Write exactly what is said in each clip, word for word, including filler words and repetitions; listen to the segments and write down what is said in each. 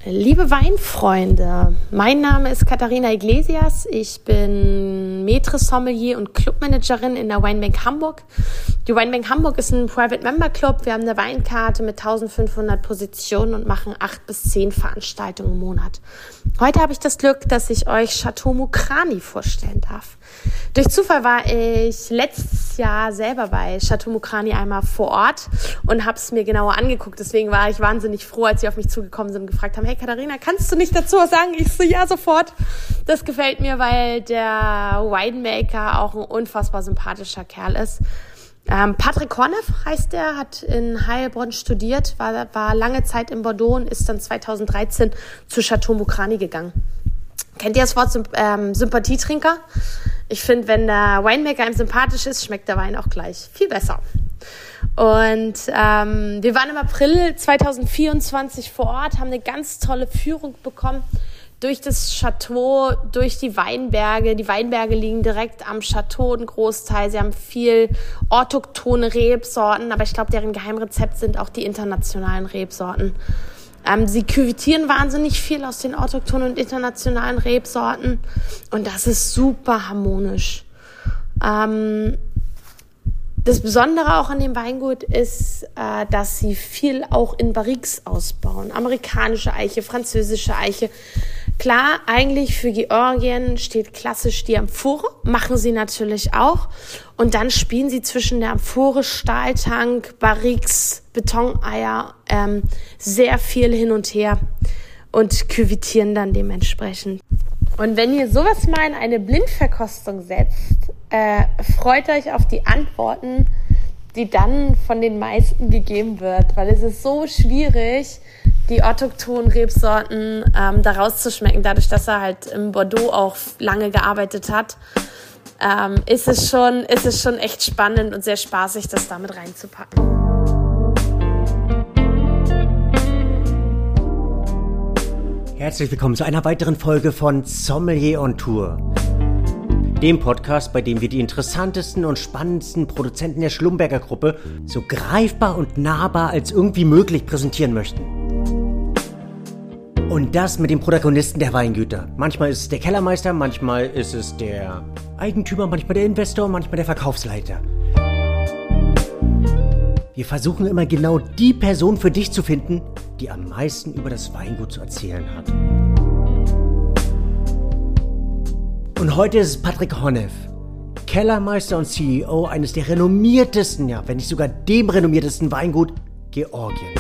Liebe Weinfreunde, mein Name ist Katharina Iglesias. Ich bin Maître-Sommelier und Clubmanagerin in der Weinbank Hamburg. Die Weinbank Hamburg ist ein Private Member Club. Wir haben eine Weinkarte mit eintausendfünfhundert Positionen und machen acht bis zehn Veranstaltungen im Monat. Heute habe ich das Glück, dass ich euch Château Mokrani vorstellen darf. Durch Zufall war ich letztes Jahr selber bei Château Mokrani einmal vor Ort und habe es mir genauer angeguckt. Deswegen war ich wahnsinnig froh, als sie auf mich zugekommen sind und gefragt haben, hey Katharina, kannst du nicht dazu was sagen? Ich so, ja, sofort. Das gefällt mir, weil der Winemaker auch ein unfassbar sympathischer Kerl ist. Ähm, Patrick Horneff heißt er, hat in Heilbronn studiert, war, war lange Zeit in Bordeaux und ist dann zweitausenddreizehn zu Château Mokrani gegangen. Kennt ihr das Wort ähm, Sympathietrinker? Ich finde, wenn der Winemaker einem sympathisch ist, schmeckt der Wein auch gleich viel besser. Und ähm, wir waren im April zweitausendvierundzwanzig vor Ort, haben eine ganz tolle Führung bekommen durch das Chateau, durch die Weinberge. Die Weinberge liegen direkt am Chateau, ein Großteil. Sie haben viel autochthone Rebsorten, aber ich glaube, deren Geheimrezept sind auch die internationalen Rebsorten. Ähm, sie küvetieren wahnsinnig viel aus den autochthonen und internationalen Rebsorten und das ist super harmonisch. Ähm, das Besondere auch an dem Weingut ist, äh, dass sie viel auch in Barriques ausbauen. Amerikanische Eiche, französische Eiche. Klar, eigentlich für Georgien steht klassisch die Amphore, machen sie natürlich auch. Und dann spielen sie zwischen der Amphore, Stahltank, Barriques, Betoneier ähm, sehr viel hin und her und küvetieren dann dementsprechend. Und wenn ihr sowas mal in eine Blindverkostung setzt, äh, freut euch auf die Antworten, die dann von den meisten gegeben wird, weil es ist so schwierig, die autochthonen Rebsorten ähm, da rauszuschmecken. Dadurch, dass er halt im Bordeaux auch lange gearbeitet hat, ähm, ist es schon, ist es schon echt spannend und sehr spaßig, das damit reinzupacken. Herzlich willkommen zu einer weiteren Folge von Sommelier on Tour, dem Podcast, bei dem wir die interessantesten und spannendsten Produzenten der Schlumberger Gruppe so greifbar und nahbar als irgendwie möglich präsentieren möchten. Und das mit den Protagonisten der Weingüter. Manchmal ist es der Kellermeister, manchmal ist es der Eigentümer, manchmal der Investor, manchmal der Verkaufsleiter. Wir versuchen immer genau die Person für dich zu finden, die am meisten über das Weingut zu erzählen hat. Und heute ist es Patrick Horneff, Kellermeister und C E O eines der renommiertesten, ja, wenn nicht sogar dem renommiertesten Weingut Georgiens.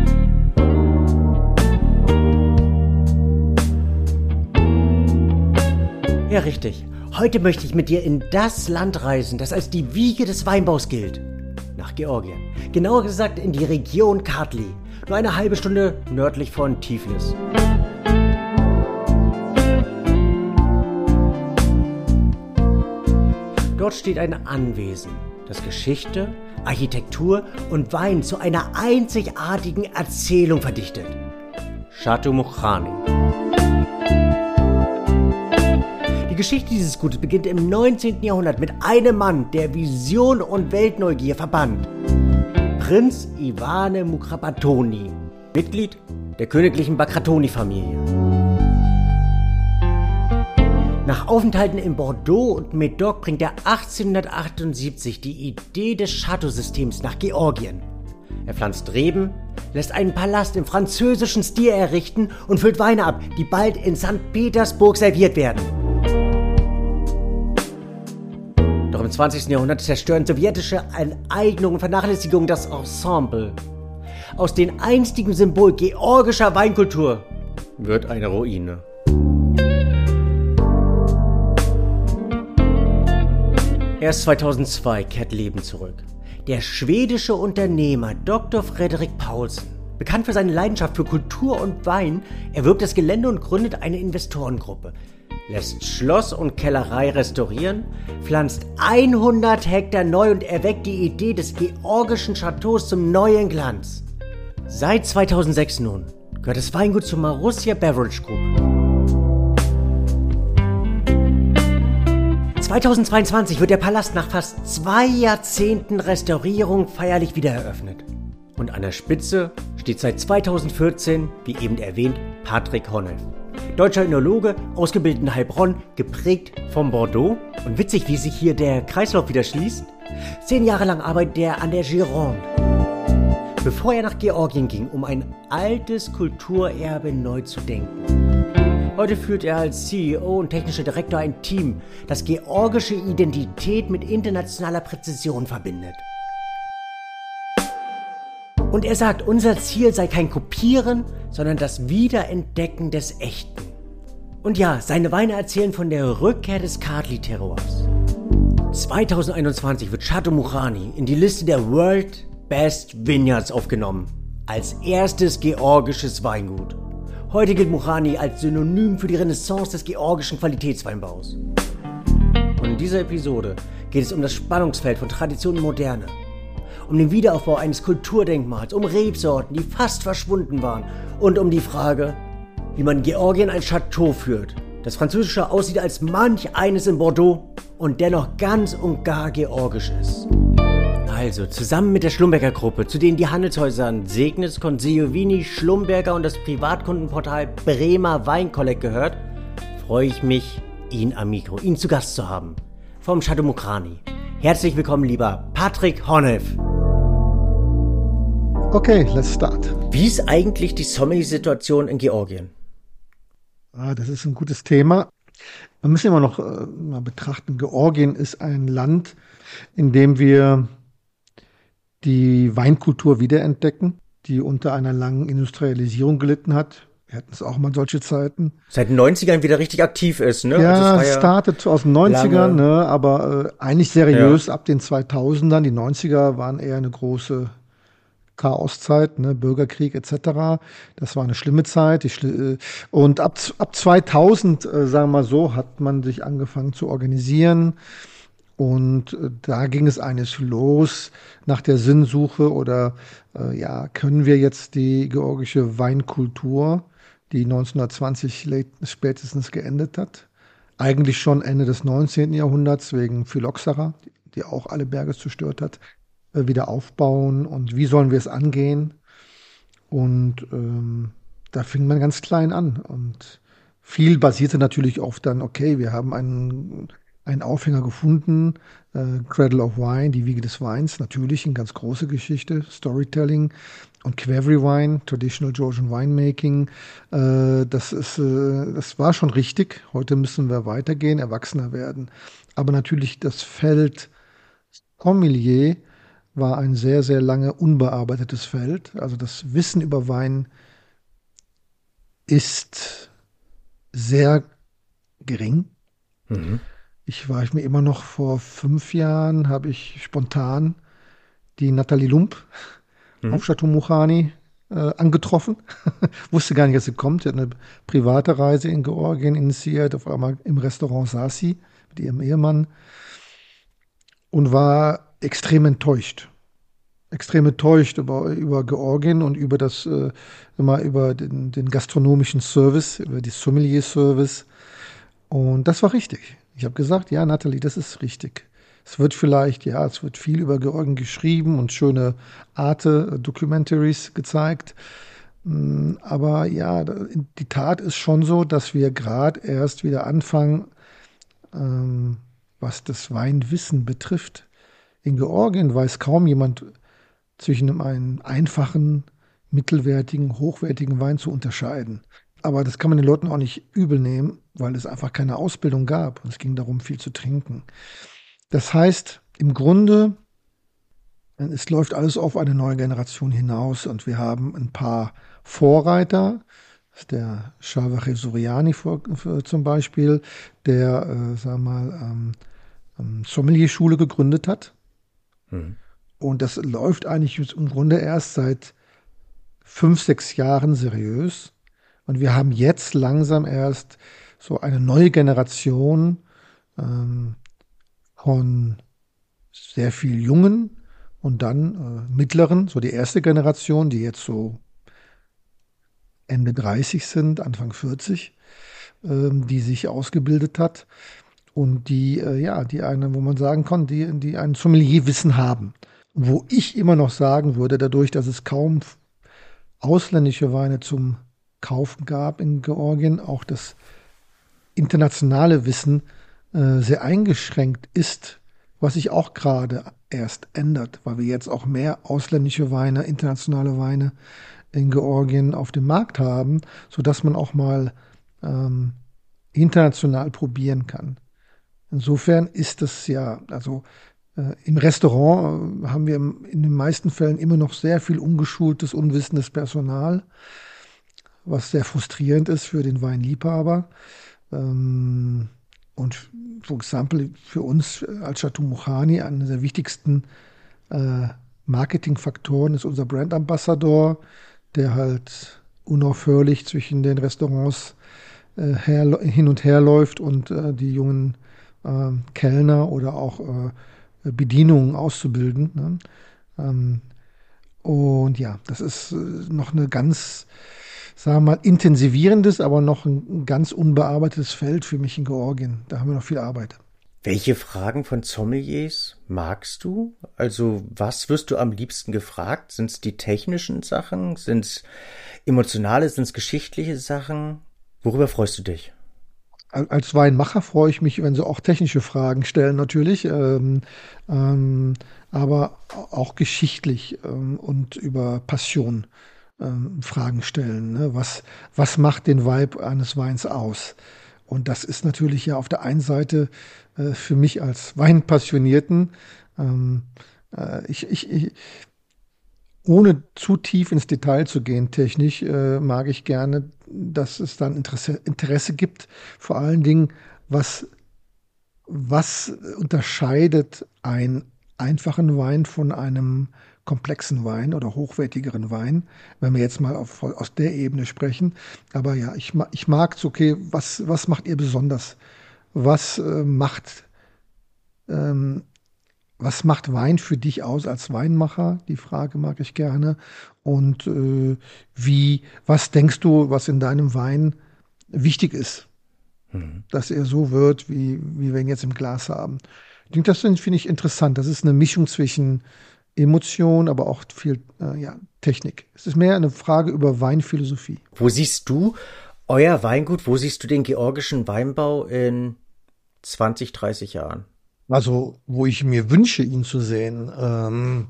Ja, richtig. Heute möchte ich mit dir in das Land reisen, das als die Wiege des Weinbaus gilt. Nach Georgien. Genauer gesagt in die Region Kartli. Nur eine halbe Stunde nördlich von Tiflis. Dort steht ein Anwesen, das Geschichte, Architektur und Wein zu einer einzigartigen Erzählung verdichtet. Château Mokrani. Die Geschichte dieses Gutes beginnt im neunzehnten Jahrhundert mit einem Mann, der Vision und Weltneugier verband. Prinz Ivane Mukhrapatoni, Mitglied der königlichen Bagratoni-Familie. Nach Aufenthalten in Bordeaux und Médoc bringt er achtzehnhundertachtundsiebzig die Idee des Chateau-Systems nach Georgien. Er pflanzt Reben, lässt einen Palast im französischen Stil errichten und füllt Weine ab, die bald in Sankt Petersburg serviert werden. Doch im zwanzigsten Jahrhundert zerstören sowjetische Enteignung und Vernachlässigung das Ensemble. Aus dem einstigen Symbol georgischer Weinkultur wird eine Ruine. Erst zweitausendzwei kehrt Leben zurück. Der schwedische Unternehmer Doktor Fredrik Paulsen, bekannt für seine Leidenschaft für Kultur und Wein, erwirbt das Gelände und gründet eine Investorengruppe. Lässt Schloss und Kellerei restaurieren, pflanzt hundert Hektar neu und erweckt die Idee des georgischen Chateaus zum neuen Glanz. Seit zweitausendsechs nun gehört das Weingut zur Marussia Beverage Group. zweitausendzweiundzwanzig wird der Palast nach fast zwei Jahrzehnten Restaurierung feierlich wiedereröffnet. Und an der Spitze steht seit zweitausendvierzehn, wie eben erwähnt, Patrick Honneff. Deutscher Önologe, ausgebildet in Heilbronn, geprägt vom Bordeaux. Und witzig, wie sich hier der Kreislauf wieder schließt. Zehn Jahre lang arbeitet er an der Gironde, bevor er nach Georgien ging, um ein altes Kulturerbe neu zu denken. Heute führt er als C E O und technischer Direktor ein Team, das georgische Identität mit internationaler Präzision verbindet. Und er sagt, unser Ziel sei kein Kopieren, sondern das Wiederentdecken des Echten. Und ja, seine Weine erzählen von der Rückkehr des Kartli-Terroirs. zweitausendeinundzwanzig wird Chateau Mourani in die Liste der World Best Vineyards aufgenommen, als erstes georgisches Weingut. Heute gilt Mourani als Synonym für die Renaissance des georgischen Qualitätsweinbaus. Und in dieser Episode geht es um das Spannungsfeld von Tradition und Moderne, um den Wiederaufbau eines Kulturdenkmals, um Rebsorten, die fast verschwunden waren und um die Frage, wie man Georgien ein Chateau führt, das französischer aussieht als manch eines in Bordeaux und dennoch ganz und gar georgisch ist. Also, zusammen mit der Schlumberger Gruppe, zu denen die Handelshäusern Segnis, Consigliovini, Schlumberger und das Privatkundenportal Bremer Weinkollekt gehört, freue ich mich, ihn am Mikro, ihn zu Gast zu haben. Vom Chateau Mourani. Herzlich willkommen, lieber Patrick Honneff. Okay, let's start. Wie ist eigentlich die Sommelier-Situation in Georgien? Ah, das ist ein gutes Thema. Wir müssen immer noch äh, mal betrachten, Georgien ist ein Land, in dem wir die Weinkultur wiederentdecken, die unter einer langen Industrialisierung gelitten hat. Wir hatten es auch mal solche Zeiten. Seit den neunzigern wieder richtig aktiv ist, ne? Ja, also es ja startet aus den neunzigern, ne, aber äh, eigentlich seriös ja. Ab den zweitausendern. Die neunziger waren eher eine große Chaoszeit, ne, Bürgerkrieg et cetera. Das war eine schlimme Zeit. Die Schli- und ab, ab zweitausend, äh, sagen wir mal so, hat man sich angefangen zu organisieren. Und äh, da ging es eines los nach der Sinnsuche oder äh, ja, können wir jetzt die georgische Weinkultur, die neunzehnhundertzwanzig spätestens geendet hat, eigentlich schon Ende des neunzehnten Jahrhunderts wegen Phylloxera, die auch alle Berge zerstört hat, äh, wieder aufbauen und wie sollen wir es angehen? Und ähm, da fing man ganz klein an und viel basierte natürlich auf dann, okay, wir haben einen einen Aufhänger gefunden, äh, Cradle of Wine, die Wiege des Weins, natürlich eine ganz große Geschichte, Storytelling und Qvevri Wine, Traditional Georgian Winemaking, äh, das ist, äh, das war schon richtig. Heute müssen wir weitergehen, erwachsener werden. Aber natürlich das Feld Sommelier war ein sehr, sehr lange unbearbeitetes Feld. Also das Wissen über Wein ist sehr gering. Mhm. Ich war ich mir immer noch vor fünf Jahren, habe ich spontan die Nathalie Lump mhm. auf Chateau Mourani äh, angetroffen. Wusste gar nicht, dass sie kommt. Sie hat eine private Reise in Georgien initiiert, auf einmal im Restaurant saß sie mit ihrem Ehemann und war extrem enttäuscht. Extrem enttäuscht über, über Georgien und über das, äh, immer über den, den gastronomischen Service, über die Sommelier-Service. Und das war richtig. Ich habe gesagt, ja, Nathalie, das ist richtig. Es wird vielleicht, ja, es wird viel über Georgien geschrieben und schöne Arte-Documentaries gezeigt. Aber ja, die Tat ist schon so, dass wir gerade erst wieder anfangen, ähm, was das Weinwissen betrifft. In Georgien weiß kaum jemand zwischen einem einfachen, mittelwertigen, hochwertigen Wein zu unterscheiden. Aber das kann man den Leuten auch nicht übel nehmen, weil es einfach keine Ausbildung gab. Und es ging darum, viel zu trinken. Das heißt, im Grunde, es läuft alles auf eine neue Generation hinaus. Und wir haben ein paar Vorreiter. Das ist der Shavare Suriani vor, für, zum Beispiel, der, äh, sagen wir mal, ähm, ähm, Sommelier-Schule gegründet hat. Mhm. Und das läuft eigentlich im Grunde erst seit fünf, sechs Jahren seriös. Und wir haben jetzt langsam erst so eine neue Generation ähm, von sehr viel Jungen und dann äh, Mittleren, so die erste Generation, die jetzt so Ende dreißig sind, Anfang vierzig, ähm, die sich ausgebildet hat und die, äh, ja, die eine, wo man sagen kann, die, die ein Sommelierwissen haben. Wo ich immer noch sagen würde, dadurch, dass es kaum ausländische Weine zum Kaufen gab in Georgien, auch das internationale Wissen äh, sehr eingeschränkt ist, was sich auch gerade erst ändert, weil wir jetzt auch mehr ausländische Weine, internationale Weine in Georgien auf dem Markt haben, sodass man auch mal ähm, international probieren kann. Insofern ist es ja, also äh, im Restaurant äh, haben wir im, in den meisten Fällen immer noch sehr viel ungeschultes, unwissendes Personal, was sehr frustrierend ist für den Weinliebhaber. Ähm, und for example, für uns als Chateau Mouchani einer der wichtigsten äh, Marketingfaktoren ist unser Brand Ambassador, der halt unaufhörlich zwischen den Restaurants äh, her, hin und her läuft und äh, die jungen äh, Kellner oder auch äh, Bedienungen auszubilden. Ne? Ähm, und ja, das ist äh, noch eine ganz, sagen wir mal, intensivierendes, aber noch ein ganz unbearbeitetes Feld für mich in Georgien. Da haben wir noch viel Arbeit. Welche Fragen von Sommeliers magst du? Also was wirst du am liebsten gefragt? Sind es die technischen Sachen? Sind es emotionale? Sind es geschichtliche Sachen? Worüber freust du dich? Als Weinmacher freue ich mich, wenn sie auch technische Fragen stellen, natürlich, ähm, ähm, aber auch geschichtlich ähm, und über Passion ähm, Fragen stellen. Ne? Was, was macht den Vibe eines Weins aus? Und das ist natürlich ja auf der einen Seite äh, für mich als Weinpassionierten, ähm, äh, ich, ich, ich, ohne zu tief ins Detail zu gehen, technisch, äh, mag ich gerne, dass es dann Interesse, Interesse gibt. Vor allen Dingen, was, was unterscheidet einen einfachen Wein von einem komplexen Wein oder hochwertigeren Wein, wenn wir jetzt mal auf, aus der Ebene sprechen. Aber ja, ich, ma- ich mag es, okay, was, was macht ihr besonders? Was äh, macht ähm, was macht Wein für dich aus als Weinmacher? Die Frage mag ich gerne. Und äh, wie, was denkst du, was in deinem Wein wichtig ist, Hm. dass er so wird, wie, wie wir ihn jetzt im Glas haben? Ich denke, das sind- finde ich interessant. Das ist eine Mischung zwischen Emotion, aber auch viel äh, ja, Technik. Es ist mehr eine Frage über Weinphilosophie. Wo siehst du euer Weingut? Wo siehst du den georgischen Weinbau in zwanzig, dreißig Jahren? Also, wo ich mir wünsche, ihn zu sehen. Ähm,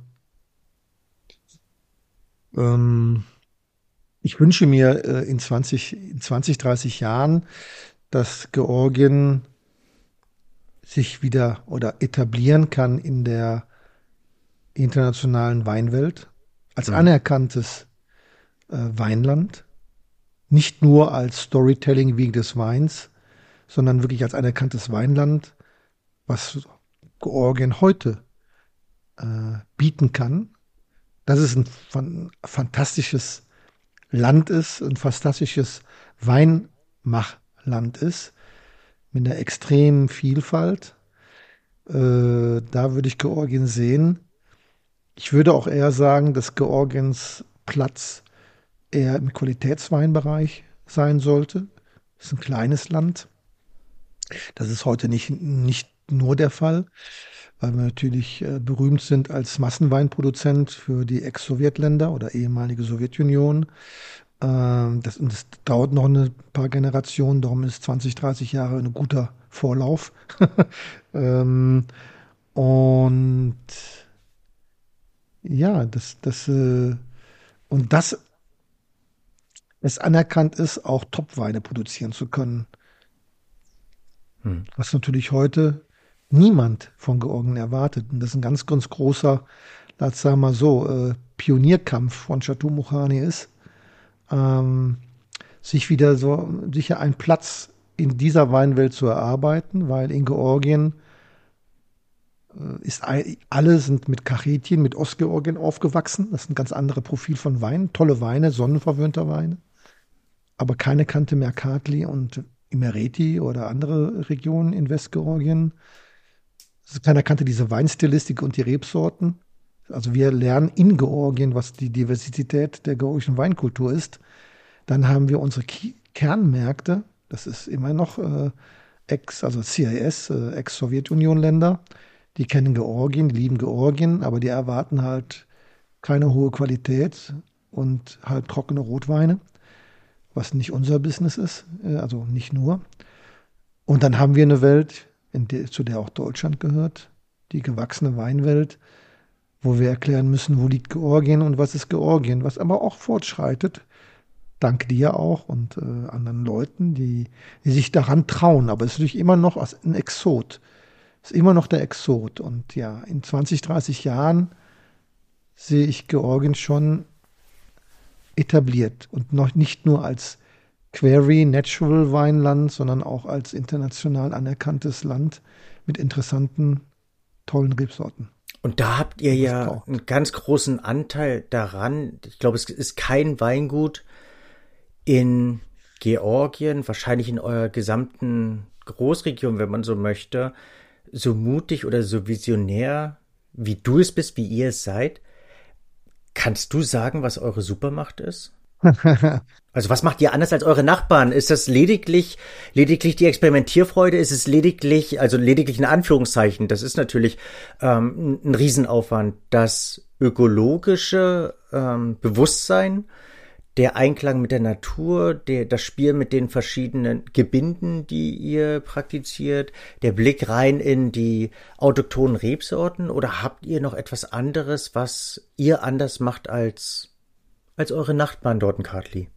ähm, ich wünsche mir äh, in zwanzig, in zwanzig, dreißig Jahren, dass Georgien sich wieder oder etablieren kann in der internationalen Weinwelt als Hm. anerkanntes äh, Weinland, nicht nur als Storytelling wegen des Weins, sondern wirklich als anerkanntes Weinland, was Georgien heute äh, bieten kann. Dass es ein fan fantastisches Land ist, ein fantastisches Weinmachland ist, mit einer extremen Vielfalt. Äh, da würde ich Georgien sehen. Ich würde auch eher sagen, dass Georgiens Platz eher im Qualitätsweinbereich sein sollte. Es ist ein kleines Land. Das ist heute nicht, nicht nur der Fall, weil wir natürlich äh, berühmt sind als Massenweinproduzent für die Ex-Sowjetländer oder ehemalige Sowjetunion. Ähm, das, und das dauert noch ein paar Generationen, darum ist zwanzig, dreißig Jahre ein guter Vorlauf. ähm, und ja, das, das, äh, und dass es anerkannt ist, auch Top-Weine produzieren zu können. Hm. Was natürlich heute niemand von Georgien erwartet. Und das ist ein ganz, ganz großer, lass sagen wir mal so, äh, Pionierkampf von Chateau Mouchani ist, ähm, sich wieder so sicher einen Platz in dieser Weinwelt zu erarbeiten, weil in Georgien äh, ist all- alle sind mit Kachetien, mit Ostgeorgien aufgewachsen. Das ist ein ganz anderes Profil von Wein. Tolle Weine, sonnenverwöhnter Weine. Aber keine kannte Merkatli und Imereti oder andere Regionen in Westgeorgien. Also keiner kannte diese Weinstilistik und die Rebsorten. Also wir lernen in Georgien, was die Diversität der georgischen Weinkultur ist. Dann haben wir unsere Ki Kernmärkte. Das ist immer noch äh, Ex, also C I S, äh, Ex-Sowjetunion-Länder. Die kennen Georgien, die lieben Georgien, aber die erwarten halt keine hohe Qualität und halbtrockene Rotweine, was nicht unser Business ist, also nicht nur. Und dann haben wir eine Welt, in der, zu der auch Deutschland gehört, die gewachsene Weinwelt, wo wir erklären müssen, wo liegt Georgien und was ist Georgien, was aber auch fortschreitet, dank dir auch und äh, anderen Leuten, die, die sich daran trauen. Aber es ist natürlich immer noch ein Exot. Es ist immer noch der Exot. Und ja, in zwanzig, dreißig Jahren sehe ich Georgien schon etabliert und noch nicht nur als Query Natural Weinland, sondern auch als international anerkanntes Land mit interessanten, tollen Rebsorten. Und da habt ihr ja einen ganz großen Anteil daran. Ich glaube, es ist kein Weingut in Georgien, wahrscheinlich in eurer gesamten Großregion, wenn man so möchte, so mutig oder so visionär, wie du es bist, wie ihr es seid. Kannst du sagen, was eure Supermacht ist? Also was macht ihr anders als eure Nachbarn? Ist das lediglich, lediglich die Experimentierfreude? Ist es lediglich, also lediglich in Anführungszeichen, das ist natürlich ähm, ein Riesenaufwand, das ökologische ähm, Bewusstsein, der Einklang mit der Natur, der, das Spiel mit den verschiedenen Gebinden, die ihr praktiziert, der Blick rein in die autochthonen Rebsorten, oder habt ihr noch etwas anderes, was ihr anders macht als als eure Nachbarn dort in Kartli?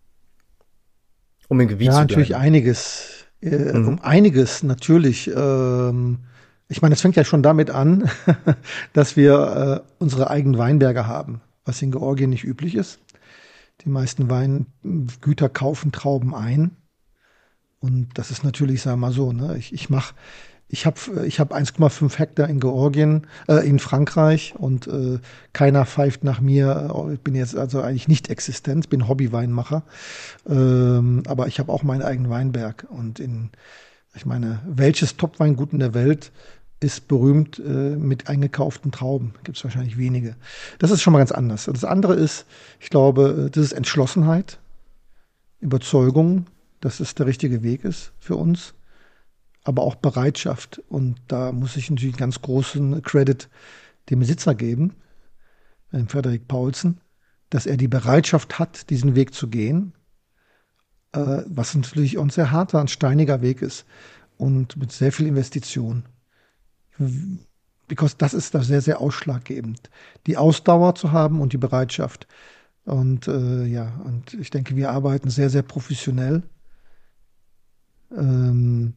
Um im Gebiet ja, zu bleiben. Ja, natürlich einiges. Äh, mhm. Um einiges natürlich. Ähm, ich meine, es fängt ja schon damit an, dass wir äh, unsere eigenen Weinberge haben, was in Georgien nicht üblich ist. Die meisten Weingüter kaufen Trauben ein. Und das ist natürlich, sagen wir mal so, ne, ich, ich mache Ich habe ich hab eins Komma fünf Hektar in Georgien, äh, in Frankreich, und äh, keiner pfeift nach mir. Ich bin jetzt also eigentlich nicht existent, bin Hobbyweinmacher, ähm, aber ich habe auch meinen eigenen Weinberg. Und in, ich meine, welches Top-Weingut in der Welt ist berühmt äh, mit eingekauften Trauben? Gibt es wahrscheinlich wenige. Das ist schon mal ganz anders. Das andere ist, ich glaube, das ist Entschlossenheit, Überzeugung, dass es der richtige Weg ist für uns, aber auch Bereitschaft. Und da muss ich natürlich einen ganz großen Credit dem Besitzer geben, dem Frederik Paulsen, dass er die Bereitschaft hat, diesen Weg zu gehen, äh, was natürlich auch ein sehr harter, ein steiniger Weg ist und mit sehr viel Investition. Because das ist da sehr, sehr ausschlaggebend, die Ausdauer zu haben und die Bereitschaft. Und äh, ja, und ich denke, wir arbeiten sehr, sehr professionell. Ähm,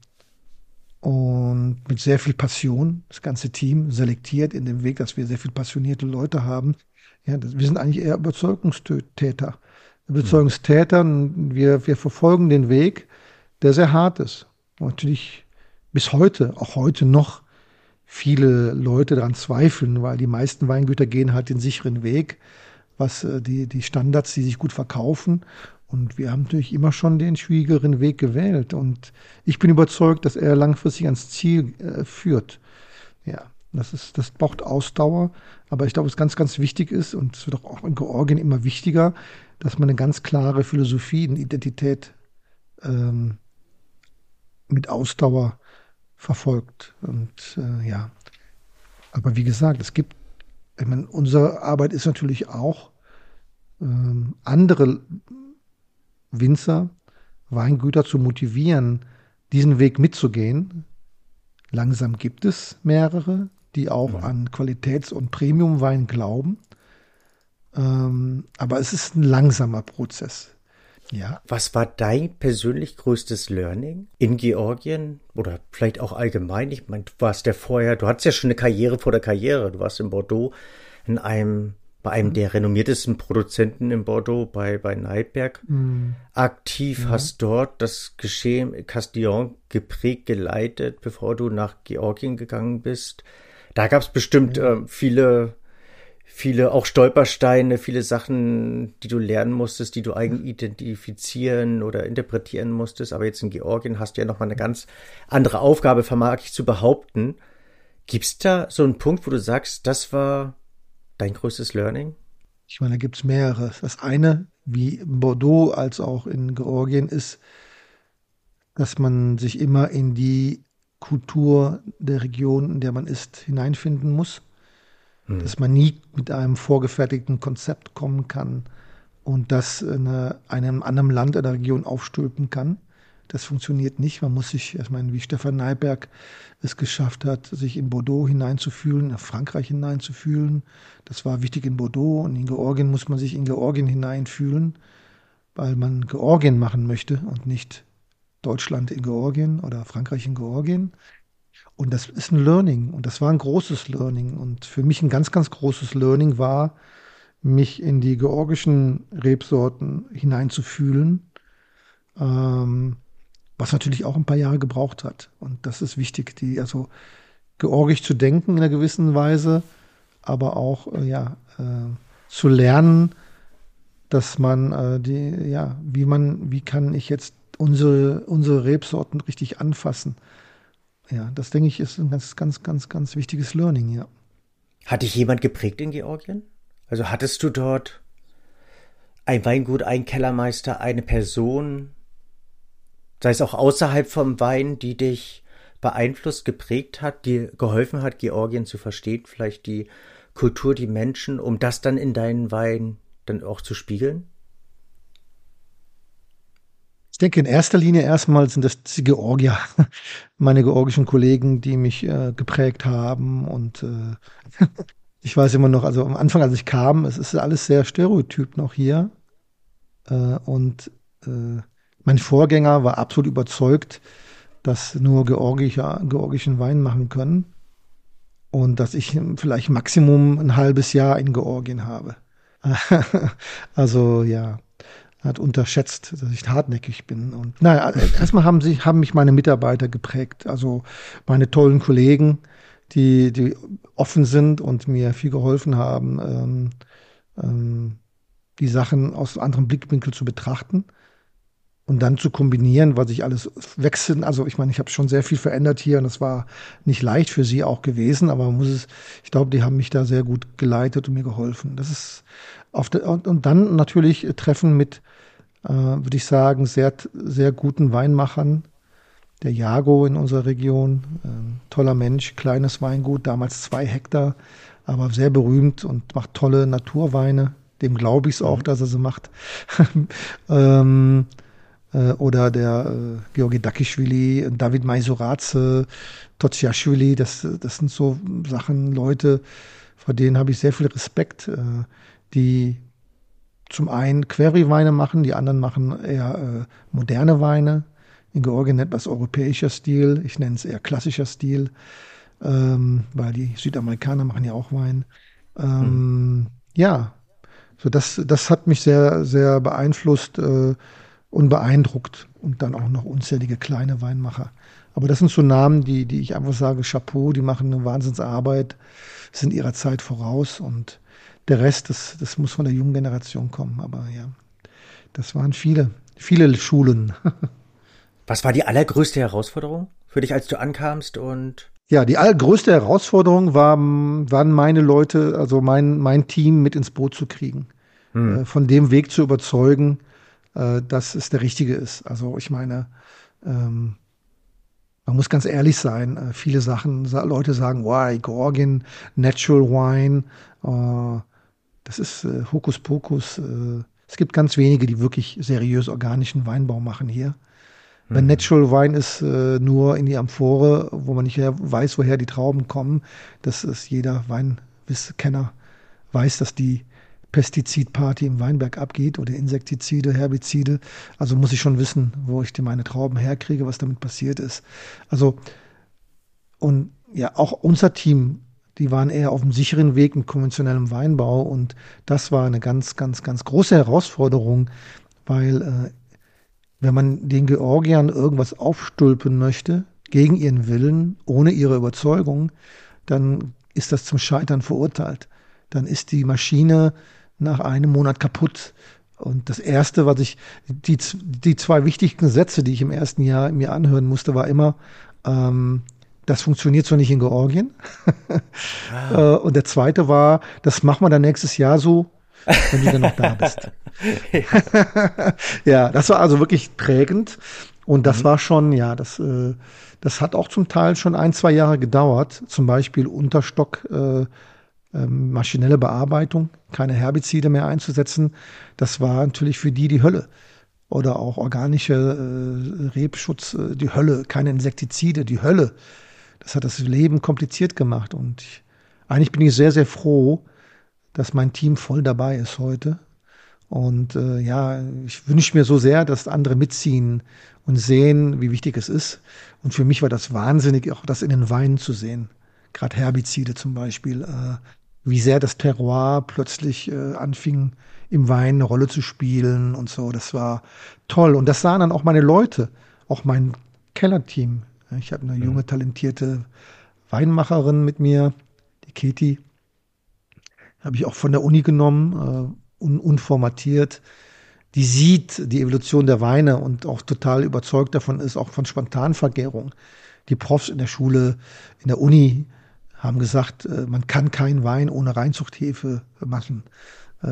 Und mit sehr viel Passion, das ganze Team selektiert in dem Weg, dass wir sehr viel passionierte Leute haben. Ja, das, wir sind eigentlich eher Überzeugungstäter. Überzeugungstäter, wir, wir verfolgen den Weg, der sehr hart ist. Und natürlich bis heute, auch heute noch, viele Leute daran zweifeln, weil die meisten Weingüter gehen halt den sicheren Weg, was äh, die, die Standards, die sich gut verkaufen. Und wir haben natürlich immer schon den schwierigeren Weg gewählt. Und ich bin überzeugt, dass er langfristig ans Ziel äh, führt. Ja, das ist, das braucht Ausdauer. Aber ich glaube, was ganz, ganz wichtig ist, und es wird auch in Georgien immer wichtiger, dass man eine ganz klare Philosophie und Identität ähm, mit Ausdauer verfolgt. Und äh, ja, aber wie gesagt, es gibt, ich meine, unsere Arbeit ist natürlich auch ähm, andere Winzer, Weingüter zu motivieren, diesen Weg mitzugehen. Langsam gibt es mehrere, die auch ja. an Qualitäts- und Premiumwein glauben. Ähm, aber es ist ein langsamer Prozess. Ja. Was war dein persönlich größtes Learning in Georgien oder vielleicht auch allgemein? Ich meine, du warst ja vorher, du hattest ja schon eine Karriere vor der Karriere. Du warst in Bordeaux in einem bei einem mhm. der renommiertesten Produzenten in Bordeaux, bei, bei Neidberg, mhm. aktiv, mhm. hast dort das Geschehen in Castillon geprägt, geleitet, bevor du nach Georgien gegangen bist. Da gab es bestimmt ja. äh, viele, viele auch Stolpersteine, viele Sachen, die du lernen musstest, die du eigen identifizieren oder interpretieren musstest. Aber jetzt in Georgien hast du ja nochmal eine ganz andere Aufgabe, vermag ich zu behaupten. Gibt's da so einen Punkt, wo du sagst, das war dein größtes Learning? Ich meine, da gibt es mehrere. Das eine, wie in Bordeaux als auch in Georgien, ist, dass man sich immer in die Kultur der Region, in der man ist, hineinfinden muss. Hm. Dass man nie mit einem vorgefertigten Konzept kommen kann, und das in einem anderen Land oder Region aufstülpen kann. Das funktioniert nicht. Man muss sich, ich meine, wie Stefan Neiberg es geschafft hat, sich in Bordeaux hineinzufühlen, nach Frankreich hineinzufühlen. Das war wichtig in Bordeaux, und in Georgien muss man sich in Georgien hineinfühlen, weil man Georgien machen möchte und nicht Deutschland in Georgien oder Frankreich in Georgien. Und das ist ein Learning, und das war ein großes Learning. Und für mich ein ganz, ganz großes Learning war, mich in die georgischen Rebsorten hineinzufühlen, ähm, was natürlich auch ein paar Jahre gebraucht hat. Und das ist wichtig, die, also georgisch zu denken in einer gewissen Weise, aber auch äh, ja, äh, zu lernen, dass man äh, die, ja, wie man, wie kann ich jetzt unsere, unsere Rebsorten richtig anfassen. Ja, das denke ich ist ein ganz, ganz, ganz, ganz wichtiges Learning, ja. Hat dich jemand geprägt in Georgien? Also hattest du dort ein Weingut, einen Kellermeister, eine Person, sei es auch außerhalb vom Wein, die dich beeinflusst, geprägt hat, dir geholfen hat, Georgien zu verstehen, vielleicht die Kultur, die Menschen, um das dann in deinen Wein dann auch zu spiegeln? Ich denke, in erster Linie erstmal sind das die Georgier, meine georgischen Kollegen, die mich äh, geprägt haben. Und äh, ich weiß immer noch, also am Anfang, als ich kam, es ist alles sehr stereotyp noch hier. Äh, und äh, mein Vorgänger war absolut überzeugt, dass nur Georgier georgischen Wein machen können. Und dass ich vielleicht Maximum ein halbes Jahr in Georgien habe. Also ja, hat unterschätzt, dass ich hartnäckig bin. Und naja, erstmal haben sich, haben mich meine Mitarbeiter geprägt, also meine tollen Kollegen, die, die offen sind und mir viel geholfen haben, ähm, ähm, die Sachen aus anderem Blickwinkel zu betrachten und dann zu kombinieren, was ich alles wechseln. Also ich meine, ich habe schon sehr viel verändert hier, und es war nicht leicht für sie auch gewesen, aber man muss es, ich glaube, die haben mich da sehr gut geleitet und mir geholfen. Das ist auf der, und, und dann natürlich Treffen mit, äh, würde ich sagen, sehr, sehr guten Weinmachern. Der Jago in unserer Region, äh, toller Mensch, kleines Weingut, damals zwei Hektar, aber sehr berühmt und macht tolle Naturweine. Dem glaube ich es auch, mhm. dass er sie macht. ähm, äh, oder der äh, Georgi Dakischwili, David Maisoradze, Totsiaschwili, das, das sind so Sachen, Leute, vor denen habe ich sehr viel Respekt, äh, die zum einen Querry-Weine machen, die anderen machen eher äh, moderne Weine. In Georgien etwas europäischer Stil, ich nenne es eher klassischer Stil, ähm, weil die Südamerikaner machen ja auch Wein. Ähm, mhm. Ja, so das, das hat mich sehr, sehr beeinflusst äh, und beeindruckt, und dann auch noch unzählige kleine Weinmacher. Aber das sind so Namen, die, die ich einfach sage, Chapeau, die machen eine Wahnsinnsarbeit, sind ihrer Zeit voraus, und der Rest, das, das muss von der jungen Generation kommen. Aber ja, das waren viele, viele Schulen. Was war die allergrößte Herausforderung für dich, als du ankamst? Und ja, die allergrößte Herausforderung war, waren meine Leute, also mein, mein Team mit ins Boot zu kriegen. Hm. Äh, von dem Weg zu überzeugen, äh, dass es der richtige ist. Also ich meine, ähm, man muss ganz ehrlich sein, äh, viele Sachen, sa- Leute sagen, wow, Georgien, Natural Wine, äh, das ist äh, Hokuspokus. Äh, es gibt ganz wenige, die wirklich seriös organischen Weinbau machen hier. Wenn Natural Wine ist äh, nur in die Amphore, wo man nicht her weiß, woher die Trauben kommen. Das ist jeder Weinkenner weiß, dass die Pestizidparty im Weinberg abgeht oder Insektizide, Herbizide. Also muss ich schon wissen, wo ich die meine Trauben herkriege, was damit passiert ist. Also und ja, auch unser Team, die waren eher auf dem sicheren Weg mit konventionellem Weinbau, und das war eine ganz, ganz, ganz große Herausforderung, weil äh, wenn man den Georgiern irgendwas aufstülpen möchte, gegen ihren Willen, ohne ihre Überzeugung, dann ist das zum Scheitern verurteilt. Dann ist die Maschine nach einem Monat kaputt. Und das Erste, was ich, die, die zwei wichtigsten Sätze, die ich im ersten Jahr mir anhören musste, war immer, ähm, das funktioniert so nicht in Georgien. Ah. Und der zweite war, das machen wir dann nächstes Jahr so, wenn du dann noch da bist. Ja, das war also wirklich prägend, und das mhm. war schon, ja, das, äh, das hat auch zum Teil schon ein, zwei Jahre gedauert. Zum Beispiel Unterstock äh, ähm, maschinelle Bearbeitung, keine Herbizide mehr einzusetzen, das war natürlich für die die Hölle. Oder auch organische äh, Rebschutz, äh, die Hölle, keine Insektizide, die Hölle. Das hat das Leben kompliziert gemacht. Und ich, eigentlich bin ich sehr, sehr froh, dass mein Team voll dabei ist heute. Und äh, ja, ich wünsche mir so sehr, dass andere mitziehen und sehen, wie wichtig es ist. Und für mich war das wahnsinnig, auch das in den Weinen zu sehen. Gerade Herbizide zum Beispiel, äh, wie sehr das Terroir plötzlich äh, anfing, im Wein eine Rolle zu spielen und so. Das war toll. Und das sahen dann auch meine Leute, auch mein Kellerteam. Ich habe eine Mhm. junge, talentierte Weinmacherin mit mir, die Keti. Habe ich auch von der Uni genommen, äh, un unformatiert. Die sieht die Evolution der Weine und auch total überzeugt davon ist, auch von Spontanvergärung. Die Profs in der Schule, in der Uni haben gesagt, äh, man kann keinen Wein ohne Reinzuchthefe machen. Äh,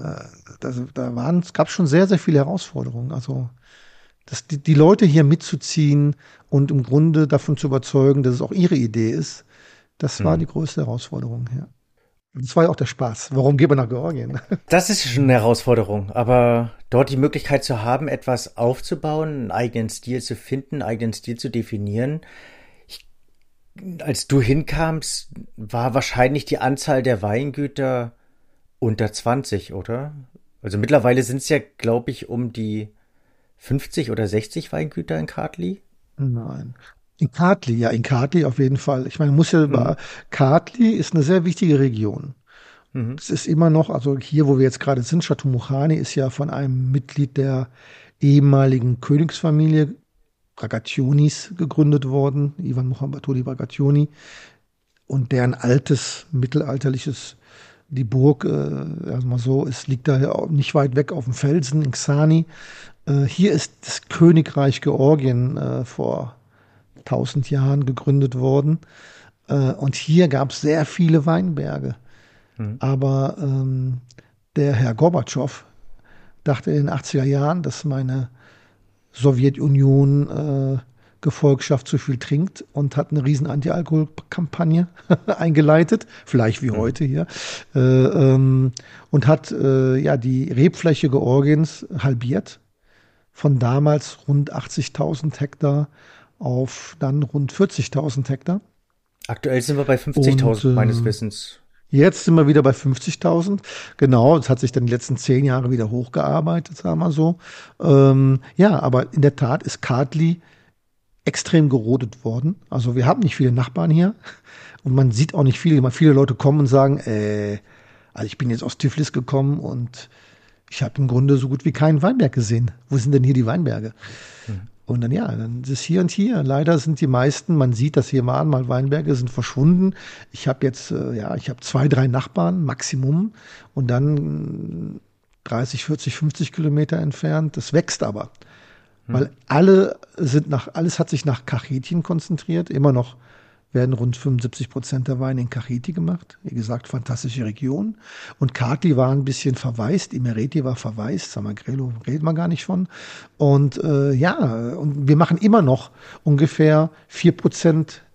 da da waren, es gab schon sehr, sehr viele Herausforderungen. Also das, die, die Leute hier mitzuziehen und im Grunde davon zu überzeugen, dass es auch ihre Idee ist, das war Mhm. die größte Herausforderung, ja. Und das war ja auch der Spaß. Warum gehen wir nach Georgien? Das ist schon eine Herausforderung, aber dort die Möglichkeit zu haben, etwas aufzubauen, einen eigenen Stil zu finden, einen eigenen Stil zu definieren. Ich, als du hinkamst, war wahrscheinlich die Anzahl der Weingüter unter zwanzig, oder? Also mittlerweile sind es ja, glaube ich, um die fünfzig oder sechzig Weingüter in Kartli. Nein. In Kartli, ja, in Kartli auf jeden Fall. Ich meine, man muss ja über, Mhm. Kartli ist eine sehr wichtige Region. Mhm. Es ist immer noch, also hier, wo wir jetzt gerade sind, Chateau Mouchani ist ja von einem Mitglied der ehemaligen Königsfamilie Bragationis gegründet worden, Ivan Muhammadoli Bragattioni, und deren altes mittelalterliches, die Burg, äh, also mal so, es liegt da ja nicht weit weg auf dem Felsen in Xani. Äh, hier ist das Königreich Georgien äh, vor tausend Jahren gegründet worden. Äh, und hier gab es sehr viele Weinberge. Mhm. Aber ähm, der Herr Gorbatschow dachte in den achtziger Jahren, dass meine Sowjetunion äh, Gefolgschaft zu viel trinkt und hat eine riesen Anti-Alkohol-Kampagne eingeleitet, vielleicht wie Mhm. heute hier, äh, ähm, und hat äh, ja die Rebfläche Georgiens halbiert, von damals rund achtzigtausend Hektar auf dann rund vierzigtausend Hektar. Aktuell sind wir bei Und fünfzigtausend meines äh, Wissens. jetzt sind wir wieder bei fünfzigtausend. Genau, es hat sich dann die letzten zehn Jahre wieder hochgearbeitet, sagen wir so. Ähm, ja, aber in der Tat ist Kartli extrem gerodet worden. Also wir haben nicht viele Nachbarn hier und man sieht auch nicht viele. Viele Leute kommen und sagen, äh, also ich bin jetzt aus Tiflis gekommen und ich habe im Grunde so gut wie keinen Weinberg gesehen. Wo sind denn hier die Weinberge? Mhm. Und dann ja, dann ist es hier und hier. Leider sind die meisten, man sieht das hier mal, mal Weinberge sind verschwunden. Ich habe jetzt, äh, ja, ich habe zwei, drei Nachbarn Maximum und dann dreißig, vierzig, fünfzig Kilometer entfernt. Das wächst aber, weil Mhm. alle sind nach, alles hat sich nach Kachetien konzentriert. Immer noch werden rund fünfundsiebzig Prozent der Weine in Kacheti gemacht. Wie gesagt, fantastische Region. Und Kartli war ein bisschen verwaist, Imereti war verwaist, Samagrelo redet man gar nicht von. Und äh, ja, und wir machen immer noch ungefähr vier Prozent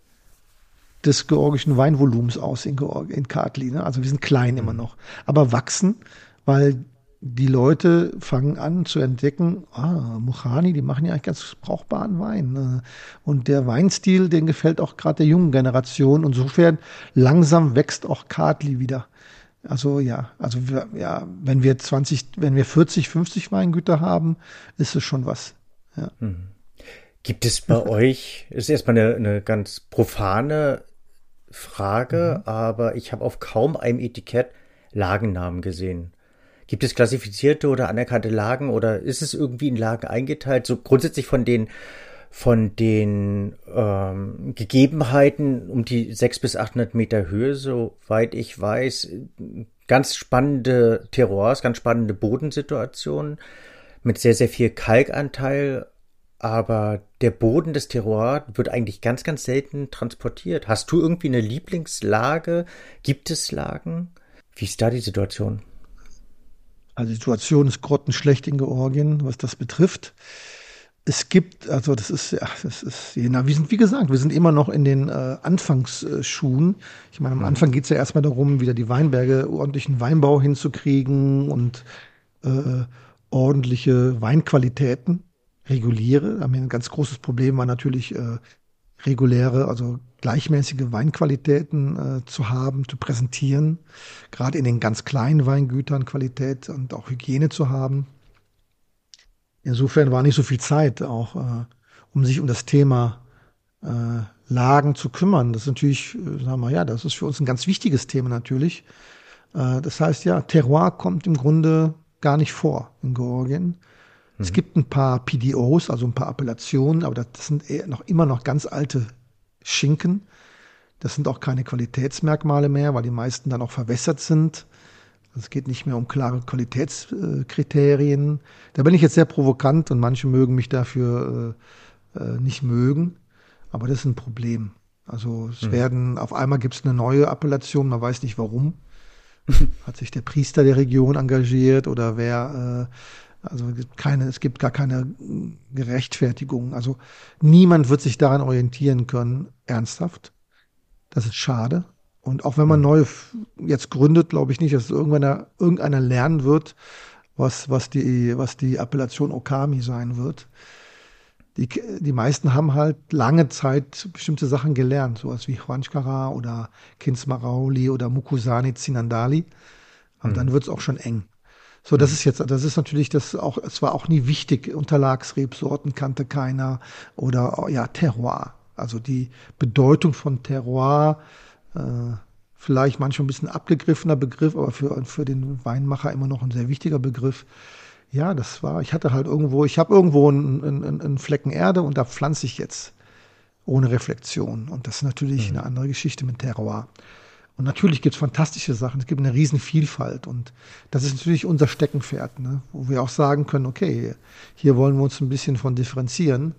des georgischen Weinvolumens aus in, Georg in Kartli. Ne? Also wir sind klein immer Mhm. noch, aber wachsen, weil die Leute fangen an zu entdecken, ah, Mouchani, die machen ja eigentlich ganz brauchbaren Wein. Ne? Und der Weinstil, den gefällt auch gerade der jungen Generation. Und insofern langsam wächst auch Kartli wieder. Also ja, also wir, ja, wenn wir zwanzig, wenn wir vierzig, fünfzig Weingüter haben, ist es schon was. Ja. Mhm. Gibt es bei euch, ist erstmal eine, eine ganz profane Frage, Mhm. aber ich habe auf kaum einem Etikett Lagennamen gesehen. Gibt es klassifizierte oder anerkannte Lagen oder ist es irgendwie in Lagen eingeteilt? So grundsätzlich von den von den ähm, Gegebenheiten um die sechshundert bis achthundert Meter Höhe, soweit ich weiß, ganz spannende Terroirs, ganz spannende Bodensituationen mit sehr, sehr viel Kalkanteil, aber der Boden des Terroirs wird eigentlich ganz, ganz selten transportiert. Hast du irgendwie eine Lieblingslage? Gibt es Lagen? Wie ist da die Situation? Also die Situation ist grottenschlecht in Georgien, was das betrifft. Es gibt, also das ist, ja, das ist, na, wir sind, wie gesagt, wir sind immer noch in den äh, Anfangsschuhen. Ich meine, am Anfang geht es ja erstmal darum, wieder die Weinberge ordentlichen Weinbau hinzukriegen und äh, ordentliche Weinqualitäten reguliere. Ein ganz großes Problem war natürlich äh, reguläre, also gleichmäßige Weinqualitäten äh, zu haben, zu präsentieren, gerade in den ganz kleinen Weingütern Qualität und auch Hygiene zu haben. Insofern war nicht so viel Zeit auch, äh, um sich um das Thema äh, Lagen zu kümmern. Das ist natürlich, äh, sagen wir, ja, das ist für uns ein ganz wichtiges Thema natürlich. Äh, das heißt ja, Terroir kommt im Grunde gar nicht vor in Georgien. Mhm. Es gibt ein paar P D Os, also ein paar Appellationen, aber das sind eher noch immer noch ganz alte Schinken. Das sind auch keine Qualitätsmerkmale mehr, weil die meisten dann auch verwässert sind. Es geht nicht mehr um klare Qualitätskriterien. Da bin ich jetzt sehr provokant und manche mögen mich dafür äh, nicht mögen. Aber das ist ein Problem. Also es mhm. werden, auf einmal gibt es eine neue Appellation, man weiß nicht warum. Hat sich der Priester der Region engagiert oder wer, äh, also es gibt keine, es gibt gar keine Gerechtfertigung. Also niemand wird sich daran orientieren können, ernsthaft. Das ist schade. Und auch wenn man neu jetzt gründet, glaube ich nicht, dass irgendwann irgendeiner lernen wird, was, was die, was die Appellation Okami sein wird. Die, die meisten haben halt lange Zeit bestimmte Sachen gelernt, sowas wie Huanchkara oder Kinsmarauli oder Mukusani Zinandali. Aber mhm. dann wird es auch schon eng. So, das mhm. ist jetzt, das ist natürlich das auch, es war auch nie wichtig. Unterlagsrebsorten kannte keiner oder, ja, Terroir. Also die Bedeutung von Terroir, Äh, vielleicht manchmal ein bisschen abgegriffener Begriff, aber für, für den Weinmacher immer noch ein sehr wichtiger Begriff. Ja, das war, ich hatte halt irgendwo, ich habe irgendwo einen, einen, einen Flecken Erde und da pflanze ich jetzt ohne Reflexion. Und das ist natürlich mhm. eine andere Geschichte mit Terroir. Und natürlich gibt es fantastische Sachen, es gibt eine riesen Vielfalt und das ist natürlich unser Steckenpferd, ne? Wo wir auch sagen können, okay, hier wollen wir uns ein bisschen von differenzieren.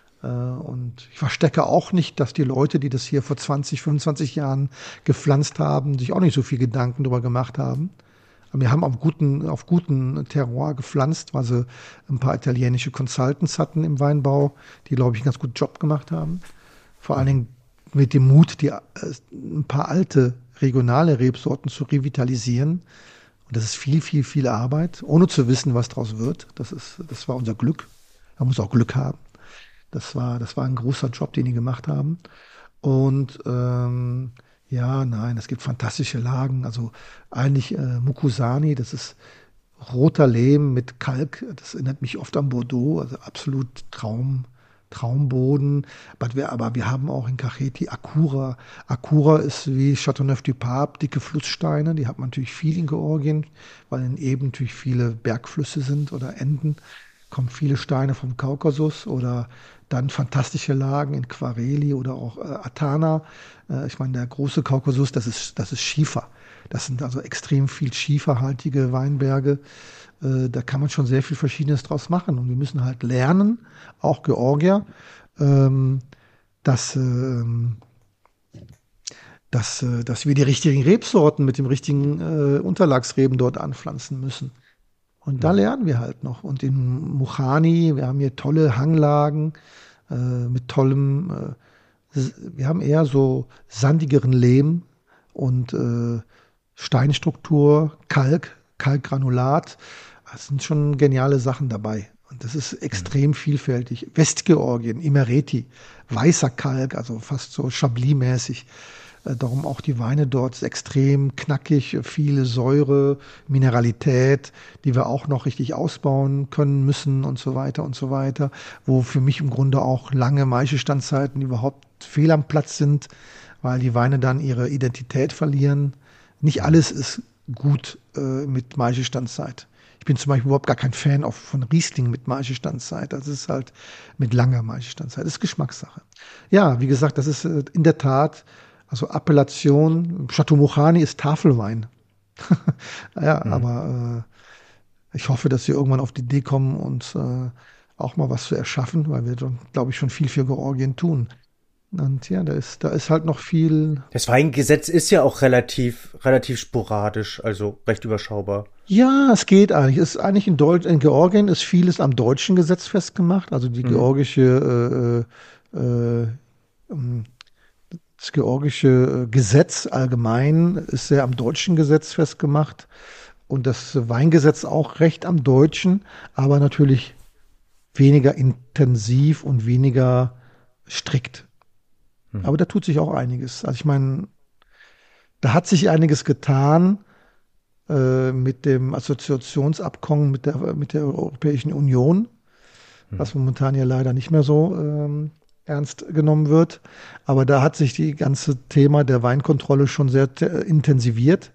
Und ich verstecke auch nicht, dass die Leute, die das hier vor zwanzig, fünfundzwanzig Jahren gepflanzt haben, sich auch nicht so viel Gedanken darüber gemacht haben. Aber wir haben auf guten, auf guten Terroir gepflanzt, weil sie ein paar italienische Consultants hatten im Weinbau, die, glaube ich, einen ganz guten Job gemacht haben. Vor allen Dingen mit dem Mut, die, ein paar alte regionale Rebsorten zu revitalisieren. Und das ist viel, viel, viel Arbeit, ohne zu wissen, was daraus wird. Das ist, das war unser Glück. Man muss auch Glück haben. Das war, das war ein großer Job, den die gemacht haben. Und ähm, ja, nein, es gibt fantastische Lagen. Also eigentlich äh, Mukusani, das ist roter Lehm mit Kalk. Das erinnert mich oft an Bordeaux. Also absolut Traum, Traumboden. Aber wir, aber wir haben auch in Kakheti Akura. Akura ist wie Châteauneuf-du-Pape, dicke Flusssteine. Die hat man natürlich viel in Georgien, weil in eben natürlich viele Bergflüsse sind oder Enden. Kommen viele Steine vom Kaukasus oder dann fantastische Lagen in Quareli oder auch äh, Atana. Äh, ich meine, der große Kaukasus, das ist, das ist Schiefer. Das sind also extrem viel schieferhaltige Weinberge. Äh, da kann man schon sehr viel Verschiedenes draus machen. Und wir müssen halt lernen, auch Georgier, ähm, dass, ähm, dass, äh, dass wir die richtigen Rebsorten mit dem richtigen äh, Unterlagsreben dort anpflanzen müssen. Und da lernen wir halt noch. Und in Muchani, wir haben hier tolle Hanglagen äh, mit tollem, äh, wir haben eher so sandigeren Lehm und äh, Steinstruktur, Kalk, Kalkgranulat. Das sind schon geniale Sachen dabei. Und das ist extrem vielfältig. Westgeorgien, Imereti, weißer Kalk, also fast so Chablis-mäßig. Darum auch die Weine dort extrem knackig, viele Säure, Mineralität, die wir auch noch richtig ausbauen können müssen und so weiter und so weiter. Wo für mich im Grunde auch lange Maischestandszeiten überhaupt fehl am Platz sind, weil die Weine dann ihre Identität verlieren. Nicht alles ist gut äh, mit Maischestandzeit. Ich bin zum Beispiel überhaupt gar kein Fan auch von Riesling mit Maischestandzeit. Das ist halt mit langer Maischestandzeit. Das ist Geschmackssache. Ja, wie gesagt, das ist äh, in der Tat. Also Appellation, Chateau Muchani ist Tafelwein. ja, mhm. aber äh, ich hoffe, dass wir irgendwann auf die Idee kommen, uns äh, auch mal was zu erschaffen, weil wir, glaube ich, schon viel für Georgien tun. Und ja, da ist, da ist halt noch viel. Das Weingesetz ist ja auch relativ, relativ sporadisch, also recht überschaubar? Ja, es geht eigentlich. Es ist eigentlich in Deutsch, in Georgien ist vieles am deutschen Gesetz festgemacht. Also die Mhm. georgische, äh, äh, ähm, das georgische Gesetz allgemein ist sehr am deutschen Gesetz festgemacht. Und das Weingesetz auch recht am deutschen, aber natürlich weniger intensiv und weniger strikt. Mhm. Aber da tut sich auch einiges. Also ich meine, da hat sich einiges getan äh, mit dem Assoziationsabkommen mit der, mit der Europäischen Union, was momentan ja leider nicht mehr so ähm, ernst genommen wird. Aber da hat sich die ganze Thema der Weinkontrolle schon sehr te- intensiviert.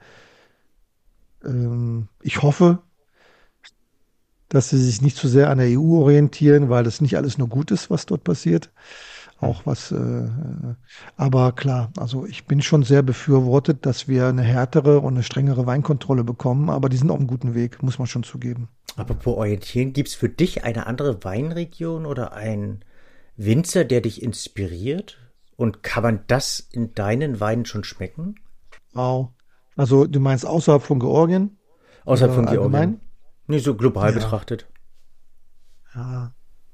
Ähm, ich hoffe, dass sie sich nicht zu sehr an der E U orientieren, weil das nicht alles nur gut ist, was dort passiert. Auch was, äh, äh, aber klar, also ich bin schon sehr befürwortet, dass wir eine härtere und eine strengere Weinkontrolle bekommen, aber die sind auf einem guten Weg, muss man schon zugeben. Apropos orientieren, gibt's für dich eine andere Weinregion oder ein Winzer, der dich inspiriert? Und kann man das in deinen Weinen schon schmecken? Wow. Also du meinst außerhalb von Georgien? Außerhalb Oder von Georgien? allgemein? Nee, so global Ja. betrachtet. Ja.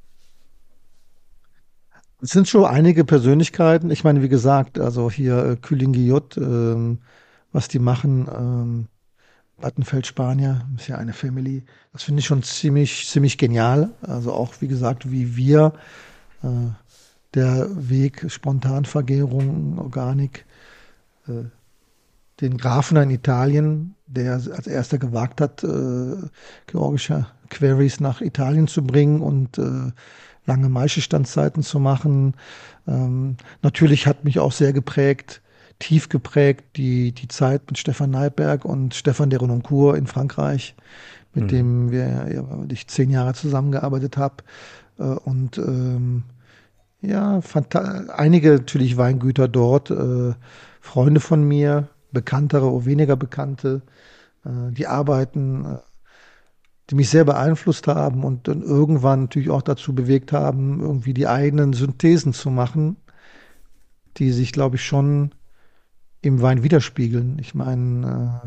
Es sind schon einige Persönlichkeiten. Ich meine, wie gesagt, also hier äh, Kühling-Guillot, ähm, was die machen, ähm, Battenfeld Spanier, ist ja eine Family. Das finde ich schon ziemlich, ziemlich genial. Also auch, wie gesagt, wie wir, äh, der Weg Spontanvergärung, Organik, äh, den Grafen in Italien, der als erster gewagt hat, äh, georgische Queries nach Italien zu bringen und äh, lange Maischestandszeiten zu machen. Ähm, natürlich hat mich auch sehr geprägt, tief geprägt, die, die Zeit mit Stefan Neipberg und Stefan de Renoncourt in Frankreich, mit Mhm. dem wir, ja, ich zehn Jahre zusammengearbeitet habe. Äh, und ähm, ja, fanta- einige natürlich Weingüter dort, äh, Freunde von mir, bekanntere oder weniger bekannte, äh, die arbeiten, äh, die mich sehr beeinflusst haben und dann irgendwann natürlich auch dazu bewegt haben, irgendwie die eigenen Synthesen zu machen, die sich, glaube ich, schon im Wein widerspiegeln. Ich meine,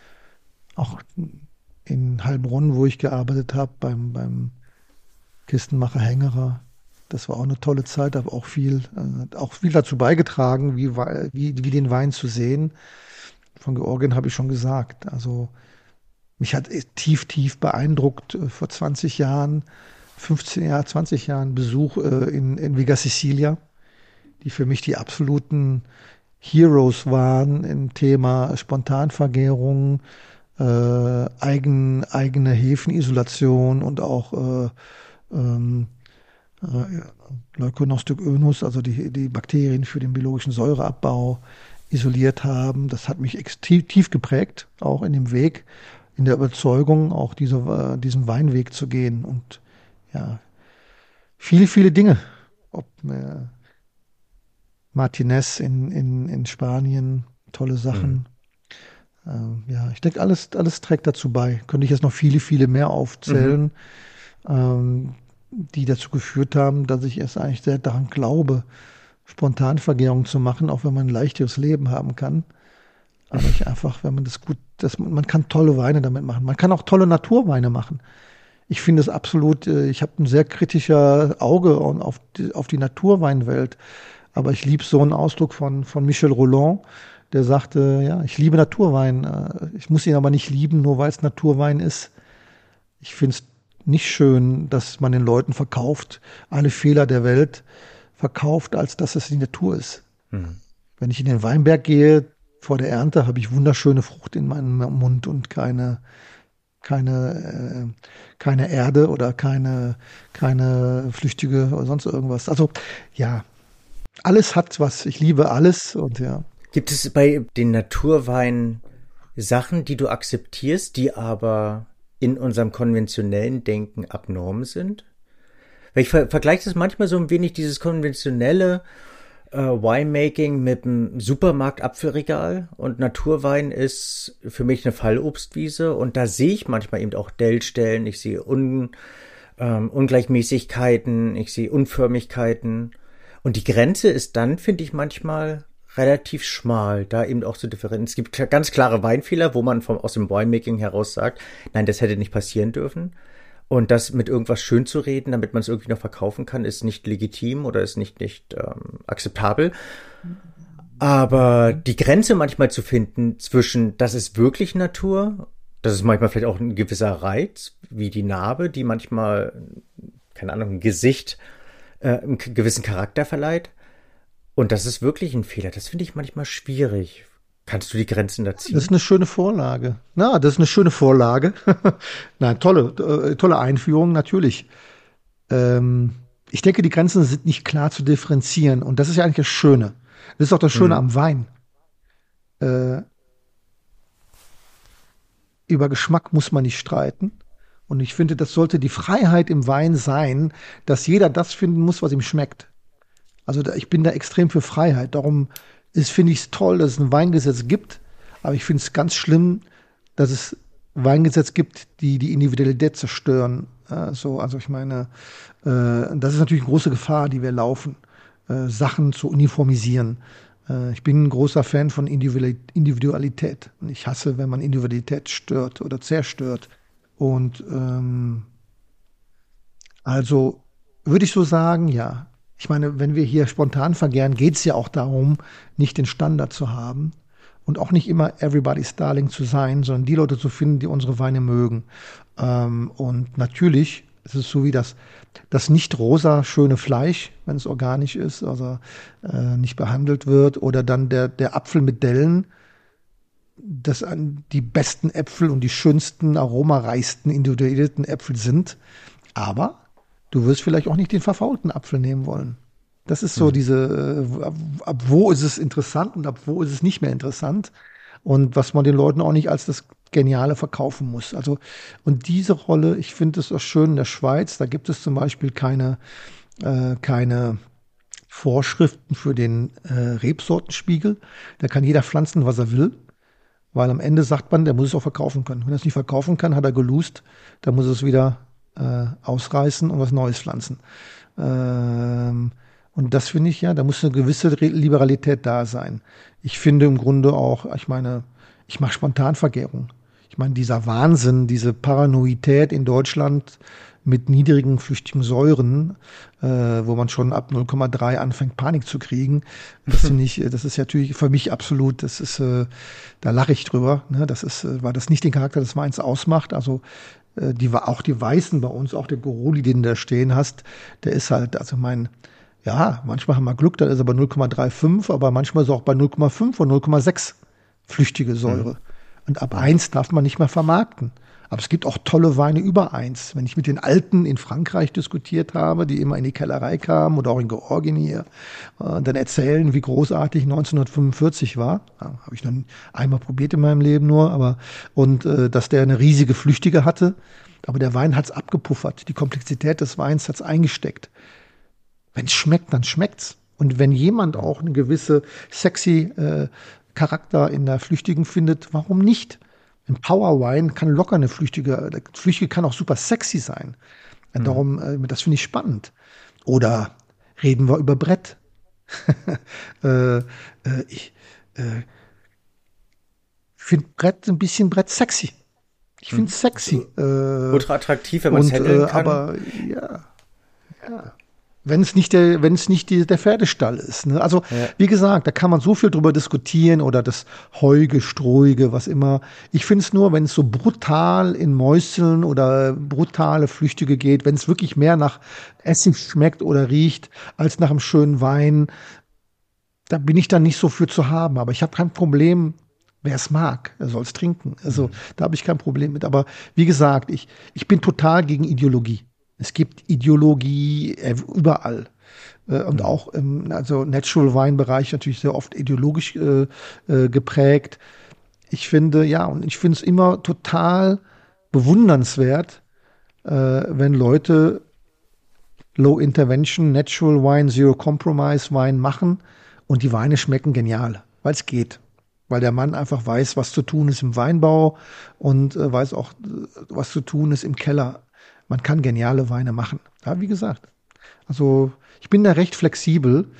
äh, auch in Heilbronn, wo ich gearbeitet habe, beim, beim Kistenmacher Hängerer, das war auch eine tolle Zeit, aber auch viel, äh, auch viel dazu beigetragen, wie, Wei- wie, wie den Wein zu sehen. Von Georgien habe ich schon gesagt. Also mich hat tief, tief beeindruckt äh, vor zwanzig Jahren, fünfzehn Jahren, zwanzig Jahren Besuch äh, in, in Vega Sicilia, die für mich die absoluten Heroes waren im Thema Spontanvergärung, äh, eigen, eigene Hefenisolation und auch äh, ähm, äh, Leuconostoc-Önus, also die, die Bakterien für den biologischen Säureabbau isoliert haben. Das hat mich extrem tief geprägt, auch in dem Weg, in der Überzeugung, auch diese, äh, diesen Weinweg zu gehen. Und ja, viele, viele Dinge. Ob äh, Martinez in, in, in Spanien, tolle Sachen. Ähm, ja, ich denke, alles, alles trägt dazu bei. Könnte ich jetzt noch viele, viele mehr aufzählen, ähm, die dazu geführt haben, dass ich erst eigentlich sehr daran glaube, Spontanvergärung zu machen, auch wenn man ein leichteres Leben haben kann. Aber ich einfach, wenn man das gut, das, man kann tolle Weine damit machen. Man kann auch tolle Naturweine machen. Ich finde es absolut, äh, ich habe ein sehr kritischer Auge auf die, auf die Naturweinwelt. Aber ich liebe so einen Ausdruck von, von Michel Rolland, der sagte, ja, ich liebe Naturwein. Äh, Ich muss ihn aber nicht lieben, nur weil es Naturwein ist. Ich finde es nicht schön, dass man den Leuten verkauft, alle Fehler der Welt verkauft, als dass es die Natur ist. Mhm. Wenn ich in den Weinberg gehe, vor der Ernte, habe ich wunderschöne Frucht in meinem Mund und keine, keine, äh, keine Erde oder keine, keine flüchtige oder sonst irgendwas. Also, ja, alles hat was. Ich liebe alles und ja. Gibt es bei den Naturweinen Sachen, die du akzeptierst, die aber in unserem konventionellen Denken abnorm sind? Weil ich ver vergleiche das manchmal so ein wenig, dieses konventionelle äh, Winemaking mit dem Supermarkt-Apfelregal, und Naturwein ist für mich eine Fallobstwiese, und da sehe ich manchmal eben auch Dellstellen, ich sehe Un ähm, Ungleichmäßigkeiten, ich sehe Unförmigkeiten, und die Grenze ist dann, finde ich, manchmal relativ schmal, da eben auch zu differenzieren. Es gibt ganz klare Weinfehler, wo man vom, aus dem Winemaking heraus sagt, nein, das hätte nicht passieren dürfen. Und das mit irgendwas schön zu reden, damit man es irgendwie noch verkaufen kann, ist nicht legitim oder ist nicht, nicht ähm, akzeptabel. Aber die Grenze manchmal zu finden zwischen, das ist wirklich Natur, das ist manchmal vielleicht auch ein gewisser Reiz, wie die Narbe, die manchmal, keine Ahnung, ein Gesicht, äh, einen gewissen Charakter verleiht. Und das ist wirklich ein Fehler. Das finde ich manchmal schwierig. Kannst du die Grenzen da ziehen? Das ist eine schöne Vorlage. Na, das ist eine schöne Vorlage. Nein, tolle, äh, tolle Einführung, natürlich. Ähm, ich denke, die Grenzen sind nicht klar zu differenzieren. Und das ist ja eigentlich das Schöne. Das ist auch das Schöne mhm. am Wein. Äh, über Geschmack muss man nicht streiten. Und ich finde, das sollte die Freiheit im Wein sein, dass jeder das finden muss, was ihm schmeckt. Also da, ich bin da extrem für Freiheit. Darum ist, finde ich es toll, dass es ein Weingesetz gibt. Aber ich finde es ganz schlimm, dass es Weingesetze gibt, die die Individualität zerstören. Äh, so, also ich meine, äh, das ist natürlich eine große Gefahr, die wir laufen, äh, Sachen zu uniformisieren. Äh, ich bin ein großer Fan von Individualität. Und ich hasse, wenn man Individualität stört oder zerstört. Und ähm, also würde ich so sagen, ja. Ich meine, wenn wir hier spontan vergären, geht es ja auch darum, nicht den Standard zu haben und auch nicht immer everybody's darling zu sein, sondern die Leute zu finden, die unsere Weine mögen. Ähm, und natürlich ist es so wie das, das nicht rosa schöne Fleisch, wenn es organisch ist, also äh, nicht behandelt wird, oder dann der, der Apfel mit Dellen, das an die besten Äpfel und die schönsten, aromareichsten, individualisierten Äpfel sind. Aber du wirst vielleicht auch nicht den verfaulten Apfel nehmen wollen. Das ist so mhm. diese, ab, ab wo ist es interessant und ab wo ist es nicht mehr interessant. Und was man den Leuten auch nicht als das Geniale verkaufen muss. Also, und diese Rolle, ich finde es auch schön in der Schweiz, da gibt es zum Beispiel keine, äh, keine Vorschriften für den äh, Rebsortenspiegel. Da kann jeder pflanzen, was er will. Weil am Ende sagt man, der muss es auch verkaufen können. Wenn er es nicht verkaufen kann, hat er geloost, dann muss er es wieder äh, ausreißen und was Neues pflanzen. Ähm, und das finde ich ja, da muss eine gewisse Liberalität da sein. Ich finde im Grunde auch, ich meine, ich mache Spontanvergärung. Ich meine, dieser Wahnsinn, diese Paranoidität in Deutschland mit niedrigen flüchtigen Säuren, äh, wo man schon ab null Komma drei anfängt, Panik zu kriegen. Das finde ich, das ist natürlich für mich absolut, das ist, äh, da lache ich drüber, ne? Das ist, äh, weil das nicht den Charakter des Weins ausmacht. Also äh, die auch die Weißen bei uns, auch der Goroli, den du da stehen hast, der ist halt, also mein, ja, manchmal haben wir Glück, da ist er bei null Komma fünfunddreißig, aber manchmal ist er auch bei null Komma fünf und null Komma sechs flüchtige Säure. Mhm. Und ab eins darf man nicht mehr vermarkten. Aber es gibt auch tolle Weine über eins. Wenn ich mit den Alten in Frankreich diskutiert habe, die immer in die Kellerei kamen oder auch in Georgien hier, äh, dann erzählen, wie großartig neunzehnhundertfünfundvierzig war. Ja, habe ich noch einmal probiert in meinem Leben nur, aber und äh, dass der eine riesige Flüchtige hatte. Aber der Wein hat's abgepuffert. Die Komplexität des Weins hat's eingesteckt. Wenn es schmeckt, dann schmeckt's. Und wenn jemand auch eine gewisse sexy äh, Charakter in der Flüchtigen findet, warum nicht? Ein Powerwine kann locker eine Flüchtige, der Flüchtige kann auch super sexy sein. Mhm. Darum, äh, das finde ich spannend. Oder reden wir über Brett. äh, äh, ich äh, finde Brett ein bisschen Brett sexy. Ich finde es sexy. Äh, Ultra attraktiv, wenn man es handeln kann. Aber ja, ja. Wenn es nicht der, wenn es nicht die, der Pferdestall ist. Ne? Also, ja. Wie gesagt, da kann man so viel drüber diskutieren oder das Heuge, Strohige, was immer. Ich finde es nur, wenn es so brutal in Mäuseln oder brutale Flüchtige geht, wenn es wirklich mehr nach Essig schmeckt oder riecht, als nach einem schönen Wein, da bin ich dann nicht so für zu haben. Aber ich habe kein Problem, wer es mag, er soll es trinken. Also, mhm. da habe ich kein Problem mit. Aber wie gesagt, ich, ich bin total gegen Ideologie. Es gibt Ideologie überall. Und auch im also Natural Wine Bereich natürlich sehr oft ideologisch äh, äh, geprägt. Ich finde, ja, und ich finde es immer total bewundernswert, äh, wenn Leute Low Intervention, Natural Wine, Zero Compromise Wein machen und die Weine schmecken genial, weil es geht. Weil der Mann einfach weiß, was zu tun ist im Weinbau und äh, weiß auch, was zu tun ist im Keller. Man kann geniale Weine machen. Ja, wie gesagt. Also ich bin da recht flexibel.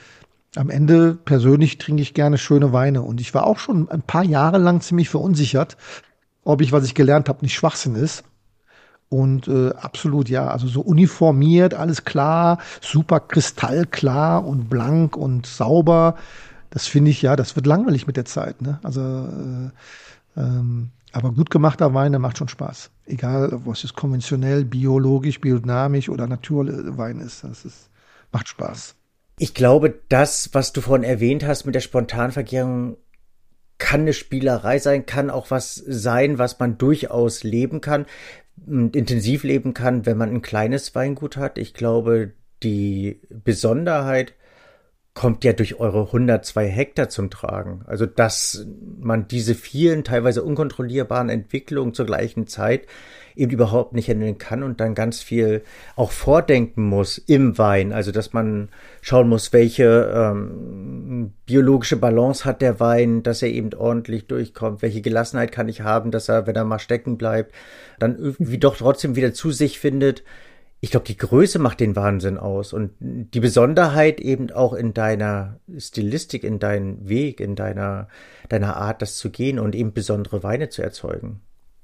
am Ende persönlich trinke ich gerne schöne Weine. Und ich war auch schon ein paar Jahre lang ziemlich verunsichert, ob ich, was ich gelernt habe, nicht Schwachsinn ist. Und äh, absolut ja, also so uniformiert, alles klar, super kristallklar und blank und sauber. Das finde ich ja, das wird langweilig mit der Zeit. Ne? Also, äh, ähm, aber gut gemachter Wein, der macht schon Spaß. Egal, ob es konventionell, biologisch, biodynamisch oder Naturwein ist, das ist, macht Spaß. Ich glaube, das, was du vorhin erwähnt hast mit der Spontanvergärung, kann eine Spielerei sein, kann auch was sein, was man durchaus leben kann, intensiv leben kann, wenn man ein kleines Weingut hat. Ich glaube, die Besonderheit kommt ja durch eure hundertzwei Hektar zum Tragen. Also, dass man diese vielen, teilweise unkontrollierbaren Entwicklungen zur gleichen Zeit eben überhaupt nicht handeln kann und dann ganz viel auch vordenken muss im Wein. Also, dass man schauen muss, welche ähm, biologische Balance hat der Wein, dass er eben ordentlich durchkommt, welche Gelassenheit kann ich haben, dass er, wenn er mal stecken bleibt, dann irgendwie doch trotzdem wieder zu sich findet. Ich glaube, die Größe macht den Wahnsinn aus und die Besonderheit eben auch in deiner Stilistik, in deinem Weg, in deiner, deiner Art, das zu gehen und eben besondere Weine zu erzeugen.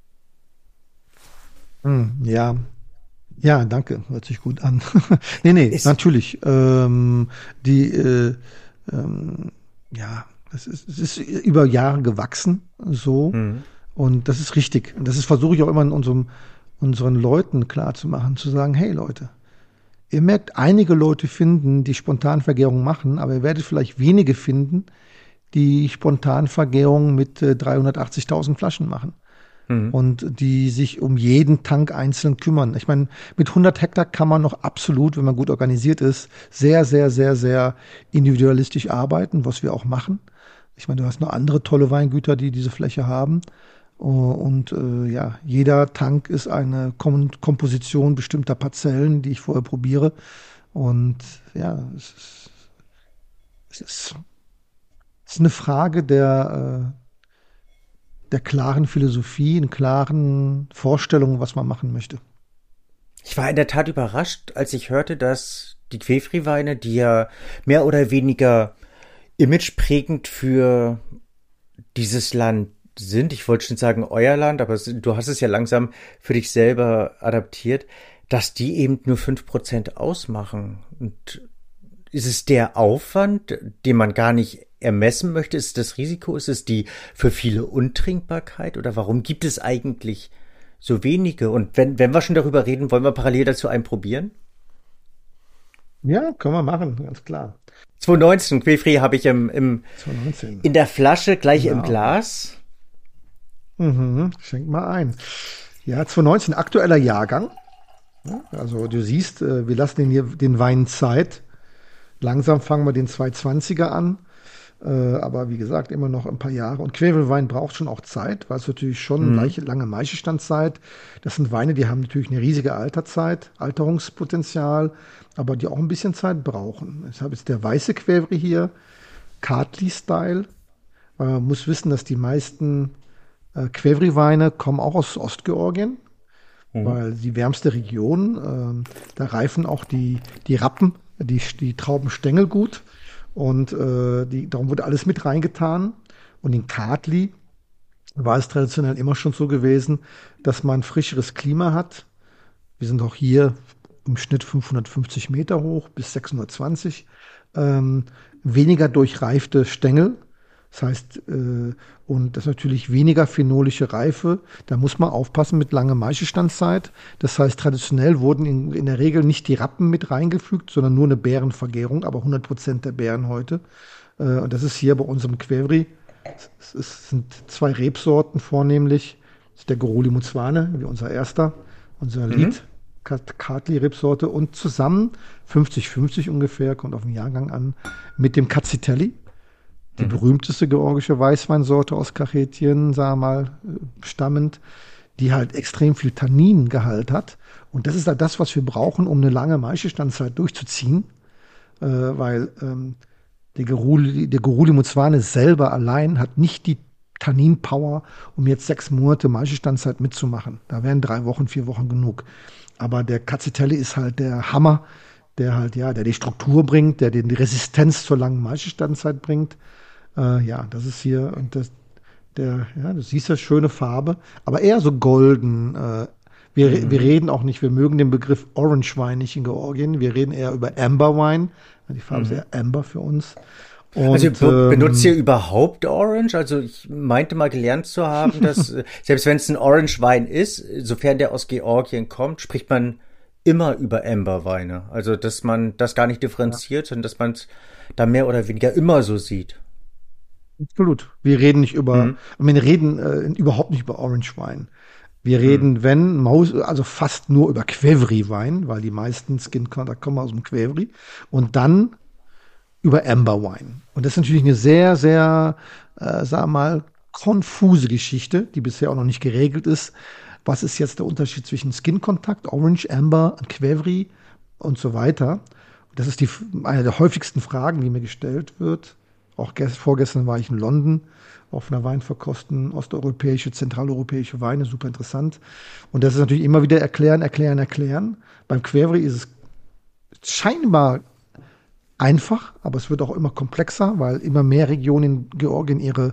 Ja, ja, danke, hört sich gut an. nee, nee, ist natürlich. Ähm, die, äh, ähm, ja, es ist, es ist über Jahre gewachsen, so. Mhm. Und das ist richtig. Und das ist, versuche ich auch immer in unserem, unseren Leuten klarzumachen, zu sagen, hey Leute, ihr merkt, einige Leute finden, die Spontanvergärung machen, aber ihr werdet vielleicht wenige finden, die Spontanvergärung mit äh, dreihundertachtzigtausend Flaschen machen. Mhm. Und die sich um jeden Tank einzeln kümmern. Ich meine, mit hundert Hektar kann man noch absolut, wenn man gut organisiert ist, sehr, sehr, sehr, sehr individualistisch arbeiten, was wir auch machen. Ich meine, du hast noch andere tolle Weingüter, die diese Fläche haben. Und äh, ja, jeder Tank ist eine Kom- Komposition bestimmter Parzellen, die ich vorher probiere. Und ja, es ist, es ist, es ist eine Frage der äh, der klaren Philosophie, in klaren Vorstellungen, was man machen möchte. Ich war in der Tat überrascht, als ich hörte, dass die Quefri-Weine, die ja mehr oder weniger imageprägend für dieses Land sind, ich wollte schon sagen euer Land, aber du hast es ja langsam für dich selber adaptiert, dass die eben nur fünf Prozent ausmachen. Und ist es der Aufwand, den man gar nicht ermessen möchte? Ist es das Risiko? Ist es die für viele Untrinkbarkeit? Oder warum gibt es eigentlich so wenige? Und wenn, wenn wir schon darüber reden, wollen wir parallel dazu einen probieren? Ja, können wir machen, ganz klar. zwanzig neunzehn, Quefri habe ich im, im, zwanzig neunzehn in der Flasche, gleich genau. Im Glas. Mhm, schenk mal ein. Ja, zwanzig neunzehn, aktueller Jahrgang. Also du siehst, wir lassen den, hier, den Wein Zeit. Langsam fangen wir den zweihundertzwanziger an. Äh, aber wie gesagt, immer noch ein paar Jahre. Und Quefri-Wein braucht schon auch Zeit, weil es natürlich schon mhm. eine lange Maischestandzeit. Das sind Weine, die haben natürlich eine riesige Alterzeit, Alterungspotenzial, aber die auch ein bisschen Zeit brauchen. Ich habe jetzt der weiße Quefri hier, Cartley-Style. Man muss wissen, dass die meisten äh, Quefri-Weine kommen auch aus Ostgeorgien, mhm. weil die wärmste Region, äh, da reifen auch die, die Rappen, die, die Traubenstängel gut. Und äh, die, darum wurde alles mit reingetan. Und in Cartley war es traditionell immer schon so gewesen, dass man frischeres Klima hat. Wir sind auch hier im Schnitt fünfhundertfünfzig Meter hoch bis sechshundertzwanzig. Ähm, weniger durchreifte Stängel. Das heißt, äh, und das ist natürlich weniger phenolische Reife. Da muss man aufpassen mit langer Maischestandzeit. Das heißt, traditionell wurden in, in der Regel nicht die Rappen mit reingefügt, sondern nur eine Beerenvergärung, aber hundert Prozent der Beeren heute. Äh, und das ist hier bei unserem Quefri. Es, es sind zwei Rebsorten vornehmlich. Das ist der Geroli Muzwane, wie unser erster, unser Lied. Mhm. Cartley-Rebsorte und zusammen fünfzig fünfzig ungefähr, kommt auf den Jahrgang an, mit dem Cazitelli. Die mhm. berühmteste georgische Weißweinsorte aus Kachetien, sagen wir mal, stammend, die halt extrem viel Tanningehalt hat. Und das ist halt das, was wir brauchen, um eine lange Maischestandzeit durchzuziehen. Äh, weil ähm, der Geroli, der Geroli Muzwane selber allein hat nicht die Tanninpower, um jetzt sechs Monate Maischestandzeit mitzumachen. Da wären drei Wochen, vier Wochen genug. Aber der Cazitelli ist halt der Hammer. der halt, ja, der die Struktur bringt, der den die Resistenz zur langen Maischestandzeit bringt. Äh, ja, das ist hier, und das, der, ja, du siehst ja, schöne Farbe, aber eher so golden. Äh, wir, mhm. wir reden auch nicht, wir mögen den Begriff Orange Wine nicht in Georgien, wir reden eher über Amber Wine. Die Farbe mhm. ist eher Amber für uns. Und, also be- benutzt ihr überhaupt Orange? Also ich meinte mal gelernt zu haben, dass selbst wenn es ein Orange Wein ist, sofern der aus Georgien kommt, spricht man immer über Amber-Weine. Also dass man das gar nicht differenziert, ja. sondern dass man es da mehr oder weniger immer so sieht. Absolut. Wir reden nicht über, mhm. wir reden äh, überhaupt nicht über Orange Wein. Wir reden, mhm. wenn, Maus, also fast nur über Qvevri-Wein, weil die meisten Skin Contact kommen aus dem Qvevri. Und dann über Amber Wine. Und das ist natürlich eine sehr, sehr, äh, sagen wir mal, konfuse Geschichte, die bisher auch noch nicht geregelt ist. Was ist jetzt der Unterschied zwischen Skin Contact, Orange, Amber und Qvevri und so weiter? Das ist die, eine der häufigsten Fragen, die mir gestellt wird. Auch gest, vorgestern war ich in London auf einer Weinverkosten, osteuropäische, zentraleuropäische Weine, super interessant. Und das ist natürlich immer wieder erklären, erklären, erklären. Beim Qvevri ist es scheinbar einfach, aber es wird auch immer komplexer, weil immer mehr Regionen in Georgien ihre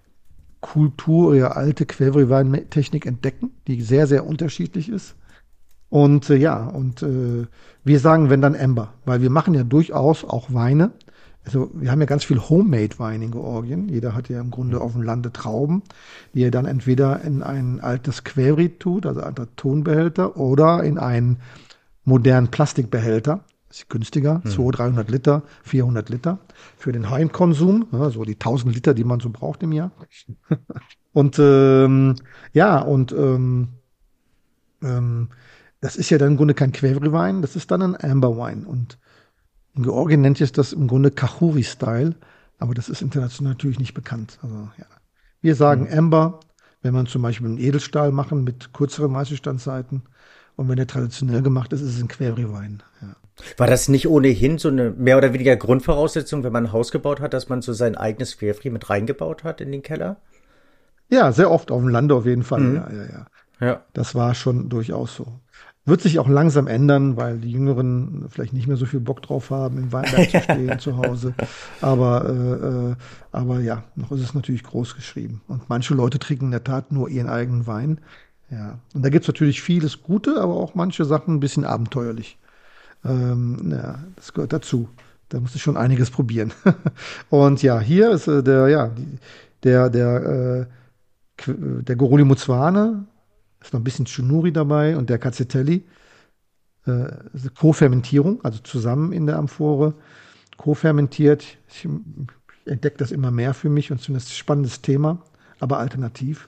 Kultur, ihre alte Qvevri-Weintechnik entdecken, die sehr, sehr unterschiedlich ist. Und äh, ja, und äh, wir sagen, wenn dann Amber, weil wir machen ja durchaus auch Weine. Also wir haben ja ganz viel Homemade-Wein in Georgien. Jeder hat ja im Grunde auf dem Lande Trauben, die er dann entweder in ein altes Qvevri tut, also ein Tonbehälter, oder in einen modernen Plastikbehälter. Das ist günstiger, hm. zweihundert, dreihundert Liter, vierhundert Liter für den Heimkonsum, ja, so die tausend Liter, die man so braucht im Jahr. Und ähm, ja, und ähm, ähm, das ist ja dann im Grunde kein Qvevri-Wein, das ist dann ein Amber-Wein. Und in Georgien nennt sich das im Grunde Khachuri-Style, aber das ist international natürlich nicht bekannt. Also ja, wir sagen hm. Amber, wenn man zum Beispiel einen Edelstahl machen mit kürzeren Maischestandszeiten. Und wenn der traditionell gemacht ist, ist es ein Qvevri-Wein. Ja. War das nicht ohnehin so eine mehr oder weniger Grundvoraussetzung, wenn man ein Haus gebaut hat, dass man so sein eigenes Qvevri mit reingebaut hat in den Keller? Ja, sehr oft auf dem Lande auf jeden Fall. Mhm. Ja, ja, ja, ja. Das war schon durchaus so. Wird sich auch langsam ändern, weil die Jüngeren vielleicht nicht mehr so viel Bock drauf haben, im Weinberg zu stehen zu Hause. Aber, äh, aber ja, noch ist es natürlich groß geschrieben. Und manche Leute trinken in der Tat nur ihren eigenen Wein. Ja, und da gibt's natürlich vieles Gute, aber auch manche Sachen ein bisschen abenteuerlich. Ähm, ja, das gehört dazu. Da musst du schon einiges probieren. Und ja, hier ist äh, der, ja, die, der, der, äh, der Goruli Muzwane, ist noch ein bisschen Chunuri dabei und der Cazzetelli. Äh, Co-Fermentierung, also zusammen in der Amphore, co-fermentiert. Ich entdecke das immer mehr für mich und finde das ein spannendes Thema, aber alternativ.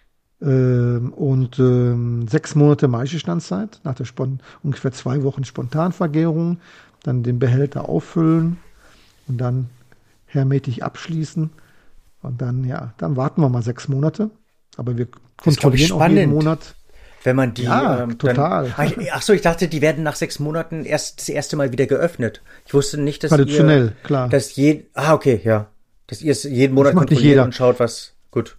Ähm, und ähm, sechs Monate Maischestandzeit, nach der Spon- ungefähr zwei Wochen Spontanvergärung, dann den Behälter auffüllen und dann hermetisch abschließen. Und dann, ja, dann warten wir mal sechs Monate. Aber wir kontrollieren auch jeden Monat. Wenn man die, ja, ähm, total. Dann, ach, ach so, ich dachte, die werden nach sechs Monaten erst das erste Mal wieder geöffnet. Ich wusste nicht, dass traditionell, ihr, klar. Dass je, ah, okay, ja. Dass ihr es jeden Monat kontrolliert und schaut, was, gut.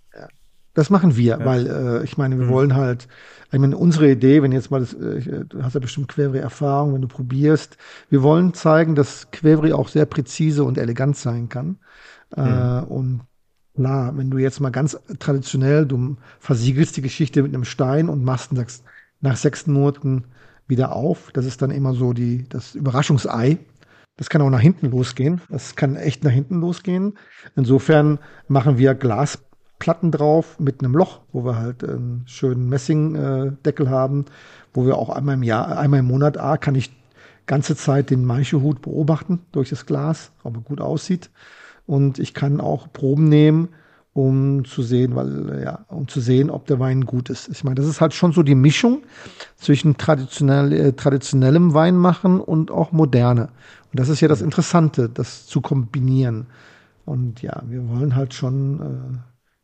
Das machen wir, ja. weil äh, ich meine, wir mhm. wollen halt, ich meine, unsere Idee, wenn jetzt mal das, äh, du hast ja bestimmt Qvevri-Erfahrung, wenn du probierst, wir wollen zeigen, dass Qvevri auch sehr präzise und elegant sein kann. Mhm. Äh, und klar, wenn du jetzt mal ganz traditionell, du versiegelst die Geschichte mit einem Stein und machst das nach sechs Monaten wieder auf, das ist dann immer so die das Überraschungsei. Das kann auch nach hinten losgehen. Das kann echt nach hinten losgehen. Insofern machen wir Glas Platten drauf mit einem Loch, wo wir halt einen schönen Messingdeckel äh, haben, wo wir auch einmal im Jahr, einmal im Monat, A, kann ich ganze Zeit den Maischehut beobachten durch das Glas, ob er gut aussieht. Und ich kann auch Proben nehmen, um zu sehen, weil, ja, um zu sehen, ob der Wein gut ist. Ich meine, das ist halt schon so die Mischung zwischen traditionell, äh, traditionellem Weinmachen und auch moderne. Und das ist ja das Interessante, das zu kombinieren. Und ja, wir wollen halt schon äh,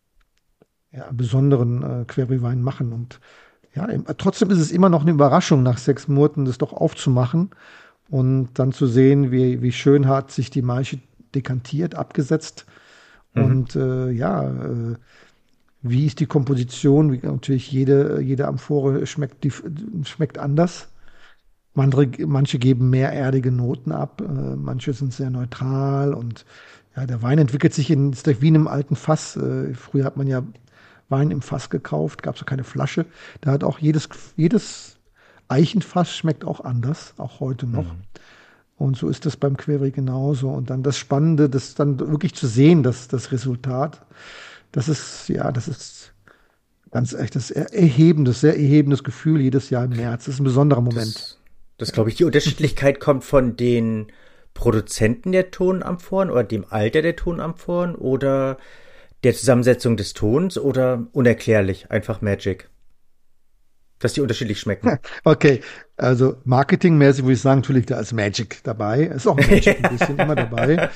ja, besonderen äh, Qvevri-Wein machen. Und ja, im, trotzdem ist es immer noch eine Überraschung, nach sechs Monaten das doch aufzumachen und dann zu sehen, wie, wie schön hat sich die Maische dekantiert, abgesetzt. Mhm. Und äh, ja, äh, wie ist die Komposition? Wie, natürlich jede, jede Amphore schmeckt, die, schmeckt anders. Andere, manche geben mehr erdige Noten ab, äh, manche sind sehr neutral und ja, der Wein entwickelt sich in, ist wie in einem alten Fass. Äh, früher hat man ja Wein im Fass gekauft, gab es ja keine Flasche. Da hat auch jedes, jedes Eichenfass schmeckt auch anders, auch heute noch. Mhm. Und so ist das beim Querry genauso. Und dann das Spannende, das dann wirklich zu sehen, dass das Resultat, das ist, ja, das ist ganz echt, das ist erhebendes, sehr erhebendes Gefühl jedes Jahr im März. Das ist ein besonderer Moment. Das, das glaube ich, die Unterschiedlichkeit kommt von den Produzenten der Tonamphoren oder dem Alter der Tonamphoren oder der Zusammensetzung des Tons oder unerklärlich, einfach Magic? Dass die unterschiedlich schmecken. Okay, also marketingmäßig würde ich sagen, natürlich da ist Magic dabei. Ist auch Magic ein bisschen immer dabei.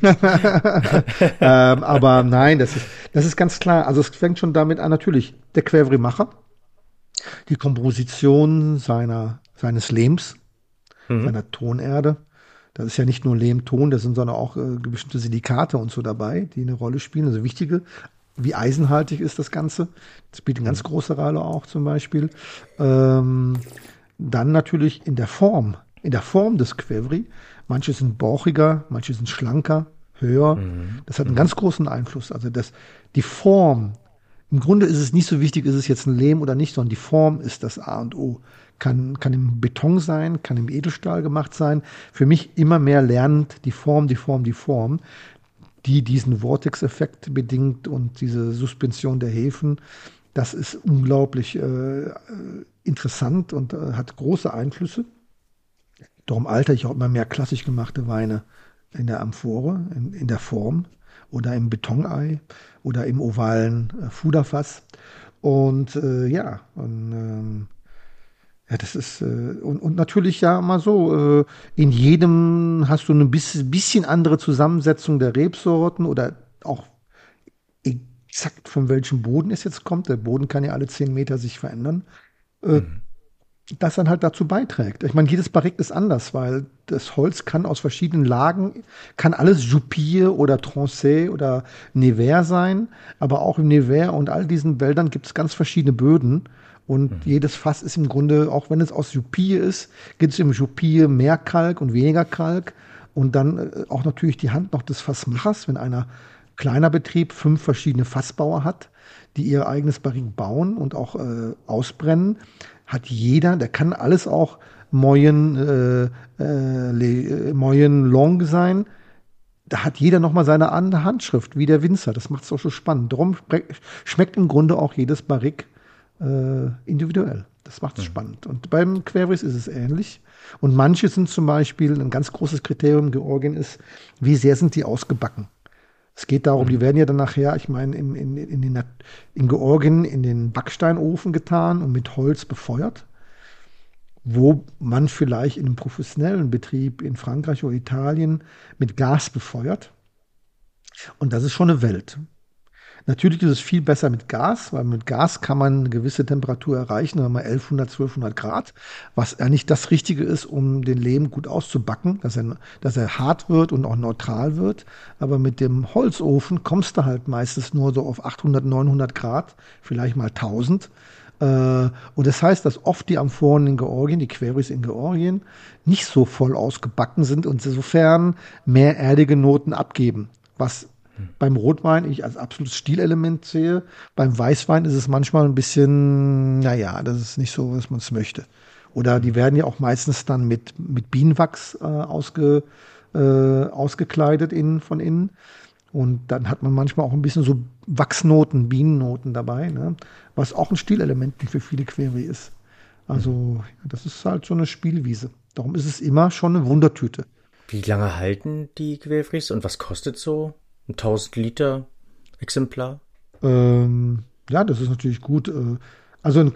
ähm, aber nein, das ist, das ist ganz klar. Also es fängt schon damit an, natürlich, der Querry-Macher, die Komposition seiner, seines Lehms, mhm. seiner Tonerde. Das ist ja nicht nur Lehm-Ton, da sind sondern auch äh, bestimmte Silikate und so dabei, die eine Rolle spielen. Also wichtige, wie eisenhaltig ist das Ganze. Das spielt eine ganz große Rolle auch zum Beispiel. Ähm, dann natürlich in der Form, in der Form des Querry. Manche sind bauchiger, manche sind schlanker, höher. Mhm. Das hat einen ganz großen Einfluss. Also das, die Form, im Grunde ist es nicht so wichtig, ist es jetzt ein Lehm oder nicht, sondern die Form ist das A und O. Kann, kann im Beton sein, kann im Edelstahl gemacht sein. Für mich immer mehr lernend die Form, die Form, die Form, die diesen Vortex-Effekt bedingt und diese Suspension der Hefen. Das ist unglaublich äh, interessant und äh, hat große Einflüsse. Darum alter ich auch immer mehr klassisch gemachte Weine in der Amphore, in, in der Form oder im Betonei oder im ovalen äh, Fuderfass. Und äh, ja, und ähm, ja, das ist, äh, und, und natürlich ja mal so, äh, in jedem hast du eine bisschen, bisschen andere Zusammensetzung der Rebsorten oder auch exakt von welchem Boden es jetzt kommt. Der Boden kann ja alle zehn Meter sich verändern. Äh, mhm. Das dann halt dazu beiträgt. Ich meine, jedes Barrique ist anders, weil das Holz kann aus verschiedenen Lagen, kann alles Jupille oder Tronchet oder Nevers sein, aber auch im Nevers und all diesen Wäldern gibt es ganz verschiedene Böden. Und mhm. jedes Fass ist im Grunde, auch wenn es aus Jupille ist, gibt es im Jupille mehr Kalk und weniger Kalk. Und dann äh, auch natürlich die Hand noch des Fassmachers, wenn einer kleiner Betrieb fünf verschiedene Fassbauer hat, die ihr eigenes Barrique bauen und auch äh, ausbrennen, hat jeder, der kann alles auch Moyen, äh, äh, Moyen Long sein. Da hat jeder nochmal seine andere Handschrift, wie der Winzer. Das macht es auch so spannend. Darum schmeckt im Grunde auch jedes Barrique äh, individuell. Das macht es mhm. spannend. Und beim Querrys ist es ähnlich. Und manche sind zum Beispiel, ein ganz großes Kriterium in Georgien ist, wie sehr sind die ausgebacken. Es geht darum, die werden ja dann nachher, ich meine, in, in, in, den, in Georgien in den Backsteinofen getan und mit Holz befeuert, wo man vielleicht in einem professionellen Betrieb in Frankreich oder Italien mit Gas befeuert. Und das ist schon eine Welt. Natürlich ist es viel besser mit Gas, weil mit Gas kann man eine gewisse Temperatur erreichen, sagen wir mal elfhundert, zwölfhundert Grad, was eigentlich das Richtige ist, um den Lehm gut auszubacken, dass er, dass er hart wird und auch neutral wird. Aber mit dem Holzofen kommst du halt meistens nur so auf achthundert, neunhundert Grad, vielleicht mal tausend. Und das heißt, dass oft die Amphoren in Georgien, die Querrys in Georgien, nicht so voll ausgebacken sind und insofern mehr erdige Noten abgeben, was beim Rotwein ich als absolutes Stilelement sehe. Beim Weißwein ist es manchmal ein bisschen, naja, das ist nicht so, was man es möchte. Oder die werden ja auch meistens dann mit, mit Bienenwachs äh, ausge, äh, ausgekleidet innen, von innen. Und dann hat man manchmal auch ein bisschen so Wachsnoten, Bienennoten dabei, ne? Was auch ein Stilelement für viele Querry ist. Also das ist halt so eine Spielwiese. Darum ist es immer schon eine Wundertüte. Wie lange halten die Querrys und was kostet so ein tausend Liter Exemplar? Ähm, ja, das ist natürlich gut. Also ein,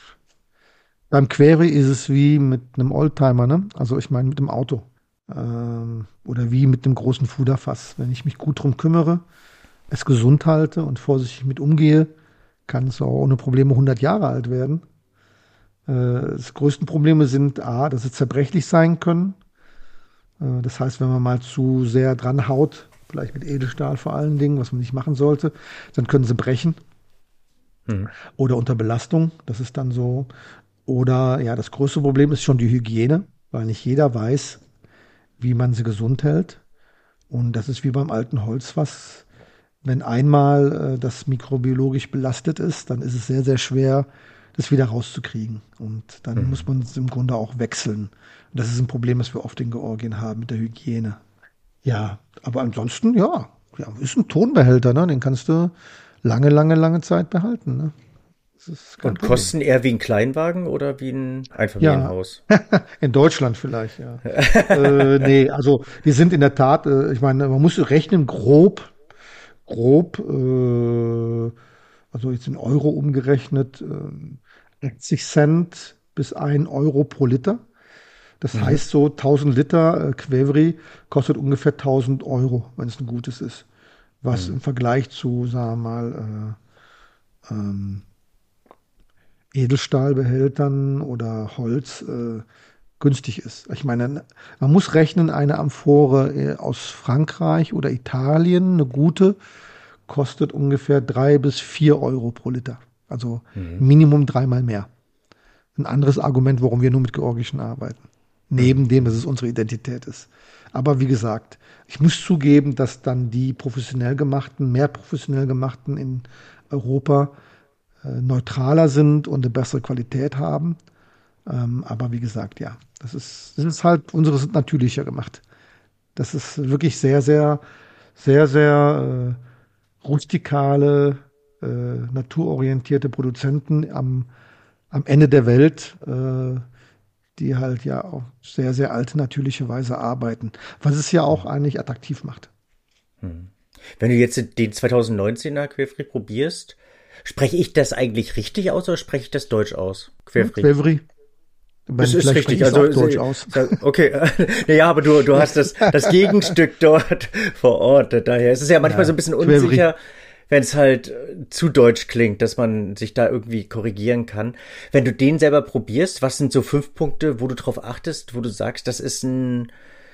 beim Querry ist es wie mit einem Oldtimer, ne? Also ich meine mit dem Auto. Ähm, oder wie mit einem großen Fuderfass. Wenn ich mich gut drum kümmere, es gesund halte und vorsichtig mit umgehe, kann es auch ohne Probleme hundert Jahre alt werden. Äh, das größten Probleme sind A, dass sie zerbrechlich sein können. Äh, das heißt, wenn man mal zu sehr dran haut, vielleicht mit Edelstahl vor allen Dingen, was man nicht machen sollte, dann können sie brechen. Mhm. Oder unter Belastung, das ist dann so. Oder ja, das größte Problem ist schon die Hygiene. weil nicht jeder weiß, wie man sie gesund hält. Und das ist wie beim alten Holzfass. Wenn einmal äh, das mikrobiologisch belastet ist, dann ist es sehr, sehr schwer, das wieder rauszukriegen. Und dann mhm. muss man es im Grunde auch wechseln. Und das ist ein Problem, das wir oft in Georgien haben mit der Hygiene. Ja, aber ansonsten, ja, ja ist ein Tonbehälter, ne? Den kannst du lange, lange, lange Zeit behalten. Ne? Das ist kein Und Problem. kosten eher wie ein Kleinwagen oder wie ein Einfamilienhaus? Ja. In Deutschland vielleicht, ja. äh, nee, also die sind in der Tat, äh, ich meine, man muss rechnen, grob, grob, äh, also jetzt in Euro umgerechnet, äh, achtzig Cent bis ein Euro pro Liter. Das mhm. heißt so tausend Liter äh, Qvevri kostet ungefähr tausend Euro, wenn es ein gutes ist. Was mhm. im Vergleich zu, sagen wir mal, äh, ähm, Edelstahlbehältern oder Holz äh, günstig ist. Ich meine, man muss rechnen, eine Amphore äh, aus Frankreich oder Italien, eine gute, kostet ungefähr drei bis vier Euro pro Liter. Also mhm. Minimum dreimal mehr. Ein anderes Argument, warum wir nur mit georgischen arbeiten. Neben mhm. dem, dass es unsere Identität ist. Aber wie gesagt, ich muss zugeben, dass dann die professionell gemachten, mehr professionell gemachten in Europa äh, neutraler sind und eine bessere Qualität haben. Ähm, aber wie gesagt, ja, das ist, das ist halt, unsere sind natürlicher gemacht. Das ist wirklich sehr, sehr, sehr, sehr äh, rustikale, äh, naturorientierte Produzenten am, am Ende der Welt, äh, die halt ja auf sehr, sehr alte, natürliche Weise arbeiten. Was es ja auch eigentlich attraktiv macht. Hm. Wenn du jetzt den zwanzig neunzehner Qvevri probierst, spreche ich das eigentlich richtig aus oder spreche ich das deutsch aus? Qvevri. Qvevri. Das ist richtig, also Deutsch aus. Okay, naja, aber du du hast das das Gegenstück dort vor Ort, daher ist es ja manchmal ja, so ein bisschen unsicher, wenn es halt zu deutsch klingt, dass man sich da irgendwie korrigieren kann. Wenn du den selber probierst, was sind so fünf Punkte, wo du drauf achtest, wo du sagst, das ist ein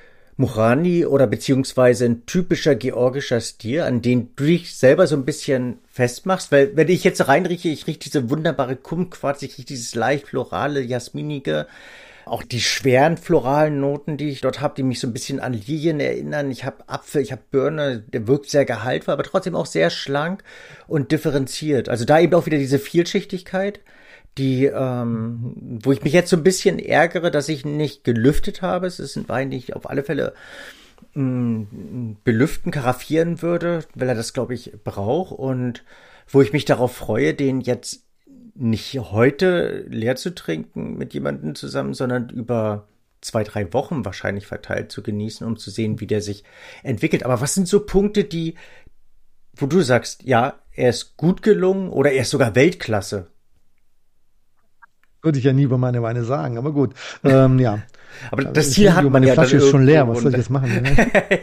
Murani oder beziehungsweise ein typischer georgischer Stil, an den du dich selber so ein bisschen festmachst? Weil wenn ich jetzt reinrieche, ich rieche diese wunderbare Kumquats, ich rieche dieses leicht florale, jasminige, auch die schweren floralen Noten, die ich dort habe, die mich so ein bisschen an Lilien erinnern. Ich habe Apfel, ich habe Birne, der wirkt sehr gehaltvoll, aber trotzdem auch sehr schlank und differenziert. Also da eben auch wieder diese Vielschichtigkeit, die, ähm, wo ich mich jetzt so ein bisschen ärgere, dass ich nicht gelüftet habe. Es ist ein Wein, den ich auf alle Fälle mh, belüften, karaffieren würde, weil er das, glaube ich, braucht. Und wo ich mich darauf freue, den jetzt nicht heute leer zu trinken mit jemandem zusammen, sondern über zwei, drei Wochen wahrscheinlich verteilt zu genießen, um zu sehen, wie der sich entwickelt. Aber was sind so Punkte, die, wo du sagst, ja, er ist gut gelungen oder er ist sogar Weltklasse? Würde ich ja nie über meine Weine sagen, aber gut. Ähm, ja. Aber das Ziel hat man meine ja. Meine Flasche ist schon leer, was soll ich jetzt machen? Ne?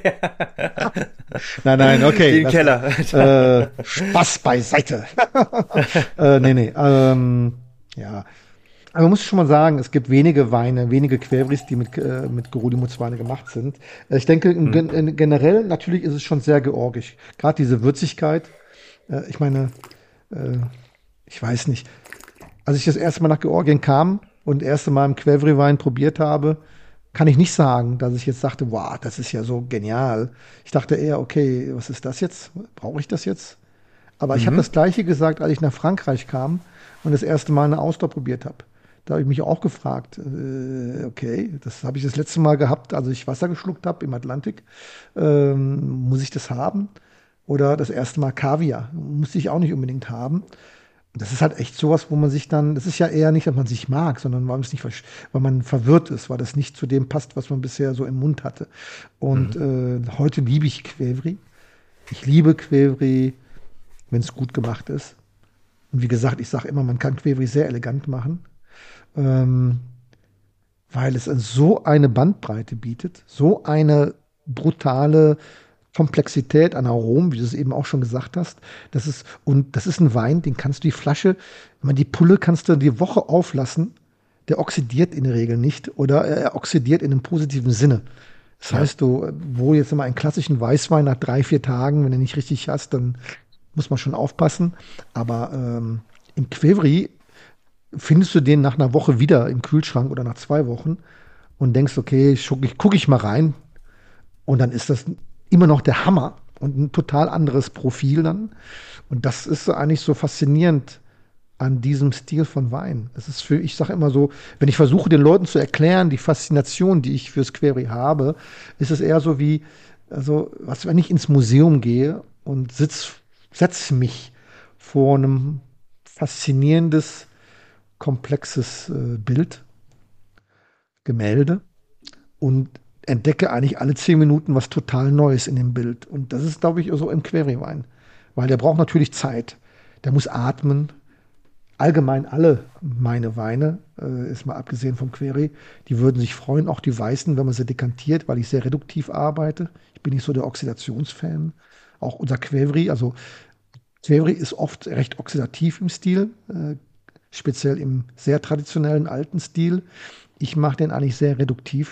Nein, nein, okay. Den das, Keller. Äh, Spaß beiseite. äh, nee, nee. Ähm, ja. Aber man muss schon mal sagen, es gibt wenige Weine, wenige Qvevris, die mit, äh, mit Gorodimuzweine gemacht sind. Ich denke, hm. gen- generell natürlich ist es schon sehr georgisch. Gerade diese Würzigkeit. Äh, ich meine, äh, ich weiß nicht. Als ich das erste Mal nach Georgien kam und das erste Mal einen Qvevri-Wein probiert habe, kann ich nicht sagen, dass ich jetzt dachte, wow, das ist ja so genial. Ich dachte eher, okay, was ist das jetzt? Brauche ich das jetzt? Aber mhm. ich habe das Gleiche gesagt, als ich nach Frankreich kam und das erste Mal eine Auster probiert habe. Da habe ich mich auch gefragt, äh, okay, das habe ich das letzte Mal gehabt, als ich Wasser geschluckt habe im Atlantik. Ähm, muss ich das haben? Oder das erste Mal Kaviar. Musste ich auch nicht unbedingt haben. Das ist halt echt sowas, wo man sich dann, das ist ja eher nicht, dass man sich mag, sondern weil, nicht, weil man verwirrt ist, weil das nicht zu dem passt, was man bisher so im Mund hatte. Und mhm. äh, heute liebe ich Qvevri. Ich liebe Qvevri, wenn es gut gemacht ist. Und wie gesagt, ich sage immer, man kann Qvevri sehr elegant machen, ähm, weil es so eine Bandbreite bietet, so eine brutale Komplexität an Aromen, wie du es eben auch schon gesagt hast. Das ist, und das ist ein Wein, den kannst du die Flasche, wenn man die Pulle kannst du die Woche auflassen, der oxidiert in der Regel nicht oder er oxidiert in einem positiven Sinne. Das ja. heißt, du, wo jetzt immer einen klassischen Weißwein nach drei, vier Tagen, wenn du nicht richtig hast, dann muss man schon aufpassen. Aber ähm, im Qvevri findest du den nach einer Woche wieder im Kühlschrank oder nach zwei Wochen. und denkst, okay, gucke ich, guck ich mal rein. Und dann ist das immer noch der Hammer und ein total anderes Profil dann. Und das ist so eigentlich so faszinierend an diesem Stil von Wein. Es ist für, ich sage immer so, wenn ich versuche, den Leuten zu erklären, die Faszination, die ich fürs Query habe, ist es eher so wie, also, was, wenn ich ins Museum gehe und sitz, setze mich vor einem faszinierendes, komplexes äh, Bild, Gemälde und entdecke eigentlich alle zehn Minuten was total Neues in dem Bild. Und das ist, glaube ich, so im Query-Wein. Weil der braucht natürlich Zeit. Der muss atmen. Allgemein alle meine Weine, äh, ist mal abgesehen vom Query, die würden sich freuen, auch die Weißen, wenn man sie dekantiert, weil ich sehr reduktiv arbeite. Ich bin nicht so der Oxidationsfan. Auch unser Query, also Query ist oft recht oxidativ im Stil, äh, speziell im sehr traditionellen alten Stil. Ich mache den eigentlich sehr reduktiv,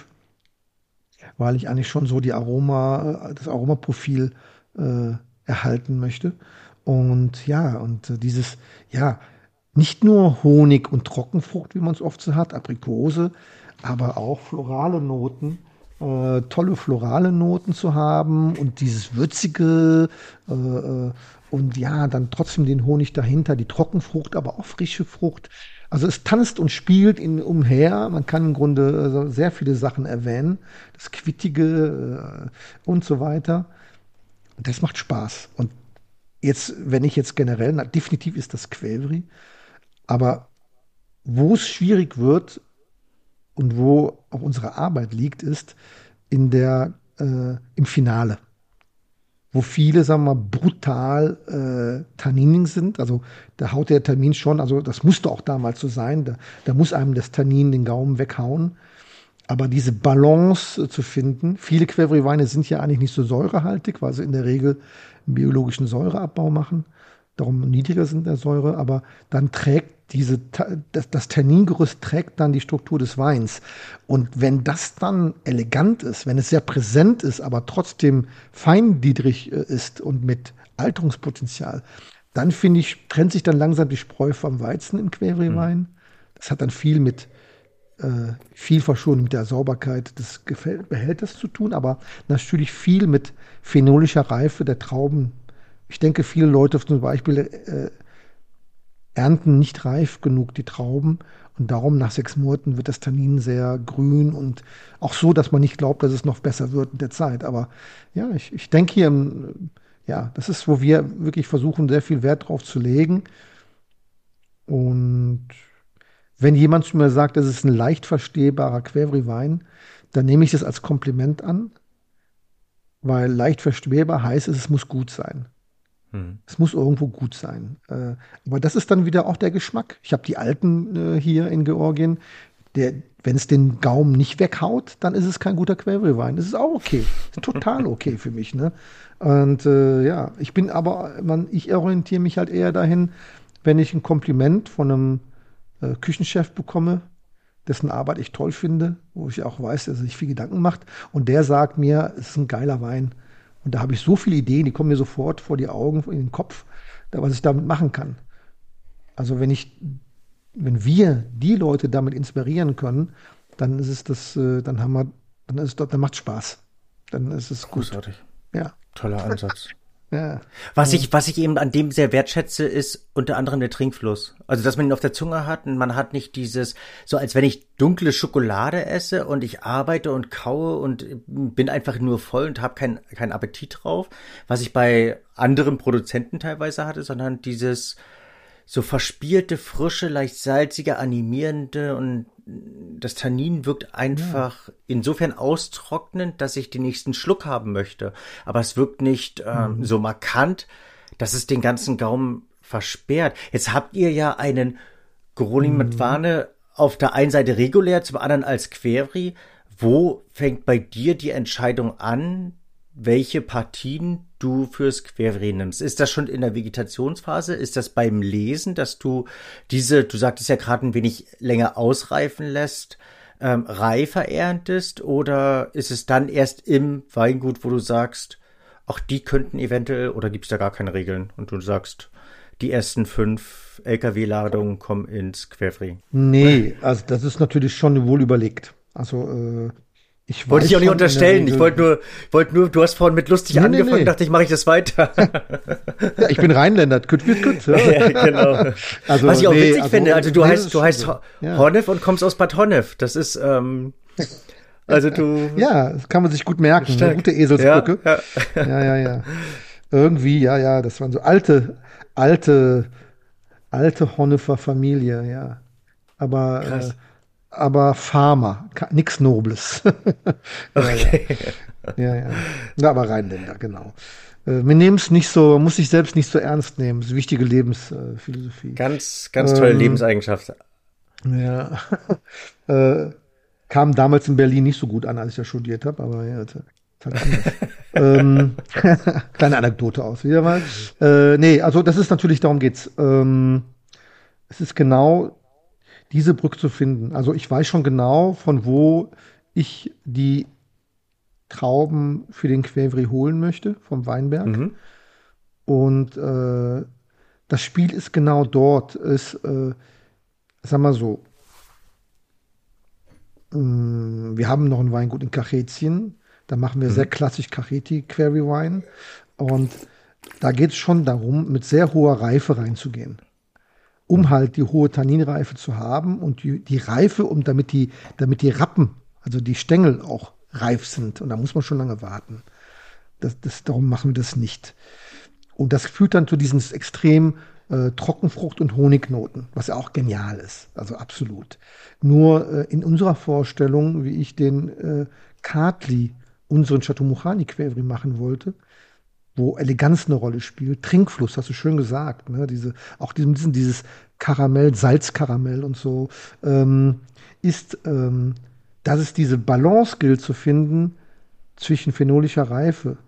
weil ich eigentlich schon so die Aroma, das Aromaprofil äh, erhalten möchte. Und ja, und äh, dieses, ja, nicht nur Honig und Trockenfrucht, wie man es oft so hat, Aprikose, aber auch florale Noten, äh, tolle florale Noten zu haben und dieses würzige äh, äh, und ja, dann trotzdem den Honig dahinter, die Trockenfrucht, aber auch frische Frucht. Also es tanzt und spielt in, umher. Man kann im Grunde äh, sehr viele Sachen erwähnen, das Quittige äh, und so weiter. Und das macht Spaß. Und jetzt, wenn ich jetzt generell, na, definitiv ist das Query. Aber wo es schwierig wird und wo auch unsere Arbeit liegt, ist in der, äh, im Finale. Wo viele, sagen wir mal, brutal äh, Tannining sind. Also da haut der Tannin schon, also das musste auch damals so sein. Da, da muss einem das Tannin den Gaumen weghauen. Aber diese Balance äh, zu finden, viele Query-Weine sind ja eigentlich nicht so säurehaltig, weil sie in der Regel einen biologischen Säureabbau machen. Darum niedriger sind der Säure, aber dann trägt diese, das, das Tanningerüst trägt dann die Struktur des Weins. Und wenn das dann elegant ist, wenn es sehr präsent ist, aber trotzdem feingliedrig ist und mit Alterungspotenzial, dann finde ich, trennt sich dann langsam die Spreu vom Weizen im Query-Wein. Mhm. Das hat dann viel mit, äh, viel verschont mit der Sauberkeit des Behälters zu tun, aber natürlich viel mit phenolischer Reife der Trauben. Ich denke, viele Leute zum Beispiel äh, ernten nicht reif genug die Trauben und darum nach sechs Monaten wird das Tannin sehr grün und auch so, dass man nicht glaubt, dass es noch besser wird mit der Zeit. Aber ja, ich, ich denke hier, ja, das ist, wo wir wirklich versuchen, sehr viel Wert drauf zu legen. Und wenn jemand zu mir sagt, das ist ein leicht verstehbarer Query-Wein, dann nehme ich das als Kompliment an, weil leicht verstehbar heißt, es muss gut sein. Hm. Es muss irgendwo gut sein. Äh, aber das ist dann wieder auch der Geschmack. Ich habe die Alten äh, hier in Georgien. Der, wenn es den Gaumen nicht weghaut, dann ist es kein guter Query-Wein. Das ist auch okay. Das ist total okay für mich. Ne? Und äh, ja, ich bin aber, man, ich orientiere mich halt eher dahin, wenn ich ein Kompliment von einem äh, Küchenchef bekomme, dessen Arbeit ich toll finde, wo ich auch weiß, dass er sich viel Gedanken macht. Und der sagt mir, es ist ein geiler Wein. Und da habe ich so viele Ideen, die kommen mir sofort vor die Augen, in den Kopf, was ich damit machen kann. Also wenn ich, wenn wir die Leute damit inspirieren können, dann ist es das, dann haben wir, dann ist es, dann macht es Spaß. Dann ist es gut. Großartig. Ja. Toller Ansatz. Ja. Was ich, was ich eben an dem sehr wertschätze, ist unter anderem der Trinkfluss. Also, dass man ihn auf der Zunge hat und man hat nicht dieses, so als wenn ich dunkle Schokolade esse und ich arbeite und kaue und bin einfach nur voll und habe keinen keinen Appetit drauf, was ich bei anderen Produzenten teilweise hatte, sondern dieses so verspielte, frische, leicht salzige, animierende und das Tannin wirkt einfach ja. insofern austrocknend, dass ich den nächsten Schluck haben möchte. Aber es wirkt nicht ähm, mhm. so markant, dass es den ganzen Gaumen versperrt. Jetzt habt ihr ja einen Goroni mhm. mit Warne auf der einen Seite regulär, zum anderen als Query. Wo fängt bei dir die Entscheidung an, welche Partien du fürs Query nimmst? Ist das schon in der Vegetationsphase? Ist das beim Lesen, dass du diese, du sagtest ja gerade ein wenig länger ausreifen lässt, ähm, reifer erntest? Oder ist es dann erst im Weingut, wo du sagst, ach, die könnten eventuell, oder gibt es da gar keine Regeln? Und du sagst, die ersten fünf L K W-Ladungen kommen ins Query? Nee, also das ist natürlich schon wohl überlegt. Also äh, ich wollte weiß ich auch nicht schon in der unterstellen. Ich Regel- wollte nur, wollte nur, du hast vorhin mit lustig Nee, nee, angefangen, nee. dachte ich, mache ich das weiter. Ja, ich bin Rheinländer, gut wird gut. Ja. Ja, genau. Also, Was ich auch nee, witzig also, finde, also du nee, heißt, das du ist heißt schon so. Ho- Ja. Honnef und kommst aus Bad Honnef. Das ist, ähm, also du. Ja, das kann man sich gut merken. Stark. Eine gute Eselsbrücke. Ja, Ja, ja, ja. Irgendwie, ja, ja, das waren so alte, alte, alte Honnefer Familie, ja. Aber, äh, Krass. aber Farmer, ka- nix Nobles. Ja, Okay. ja, ja, ja. Ja, aber Rheinländer, genau. Äh, wir nehmen es nicht so, muss sich selbst nicht so ernst nehmen. Das ist wichtige Lebensphilosophie. Ganz, ganz tolle Ähm, Lebenseigenschaft. Ja. äh, kam damals in Berlin nicht so gut an, als ich da studiert habe, aber ja, das ist halt anders. ähm, kleine Anekdote aus wieder mal. Äh, nee, also das ist natürlich, darum geht's. Ähm, es ist genau diese Brücke zu finden. Also ich weiß schon genau, von wo ich die Trauben für den Quevri holen möchte, vom Weinberg. Mhm. Und äh, das Spiel ist genau dort. Ist, äh, sag mal so, mh, wir haben noch ein Weingut in Kachetien. Da machen wir sehr klassisch Cacheti Query Wine. Und da geht es schon darum, mit sehr hoher Reife reinzugehen. Um halt die hohe Tanninreife zu haben und die, die Reife, um damit die, damit die Rappen, also die Stängel auch reif sind. Und da muss man schon lange warten. Das, das, darum machen wir das nicht. Und das führt dann zu diesen extrem äh, Trockenfrucht- und Honignoten, was ja auch genial ist. Also absolut. Nur äh, in unserer Vorstellung, wie ich den äh, Katli, unseren Chateau Mouchani Quevri machen wollte, wo Eleganz eine Rolle spielt, Trinkfluss, hast du schön gesagt, ne? Diese, auch diesem, diesen, dieses Karamell, Salzkaramell und so, ähm, ist, ähm, dass es diese Balance gilt zu finden zwischen phenolischer Reife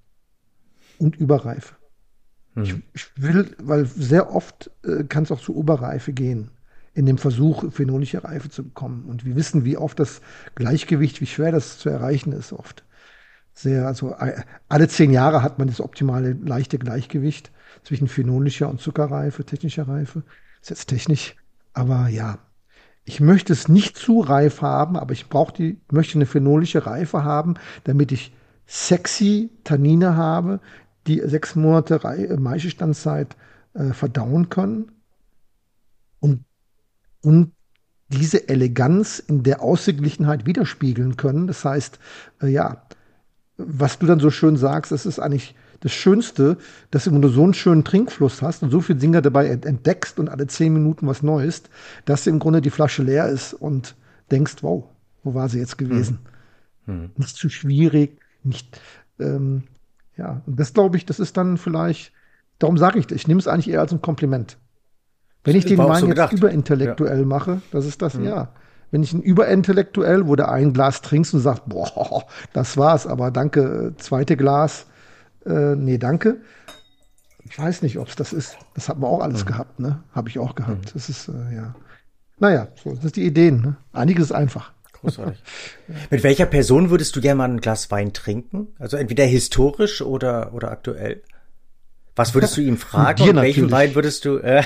und Überreife. Ich, ich will, weil sehr oft äh, kann es auch zu Oberreife gehen, in dem Versuch, phenolische Reife zu bekommen. Und wir wissen, wie oft das Gleichgewicht, wie schwer das zu erreichen ist oft. Sehr, also äh, alle zehn Jahre hat man das optimale leichte Gleichgewicht zwischen phenolischer und Zuckerreife, technischer Reife. Ist jetzt technisch, aber ja. Ich möchte es nicht zu reif haben, aber ich brauche die, möchte eine phenolische Reife haben, damit ich sexy Tannine habe, die sechs Monate Rei- äh, Maischestandzeit äh, verdauen können und, und diese Eleganz in der Ausgeglichenheit widerspiegeln können. Das heißt, äh, ja, was du dann so schön sagst, das ist eigentlich das Schönste, dass wenn du so einen schönen Trinkfluss hast und so viel Dinge dabei ent- entdeckst und alle zehn Minuten was Neues, dass im Grunde die Flasche leer ist und denkst, wow, wo war sie jetzt gewesen? Nicht zu schwierig, nicht, ähm, ja, und das glaube ich, das ist dann vielleicht, darum sage ich, ich nehme es eigentlich eher als ein Kompliment. Wenn ich den War auch Wein so jetzt gedacht. überintellektuell mache, das ist das, ja. Wenn ich ihn überintellektuell, wo du ein Glas trinkst und sagst, boah, das war's, aber danke, zweite Glas, äh, nee, danke. Ich weiß nicht, ob es das ist. Das hat man auch alles gehabt, ne? Habe ich auch gehabt. Das ist, äh, ja. Naja, so, das sind die Ideen, ne? Einiges ist einfach. Großartig. Mit welcher Person würdest du gerne mal ein Glas Wein trinken? Also entweder historisch oder, oder aktuell? Was würdest du ihm fragen? Dir Und welchen natürlich. Wein würdest du... Äh,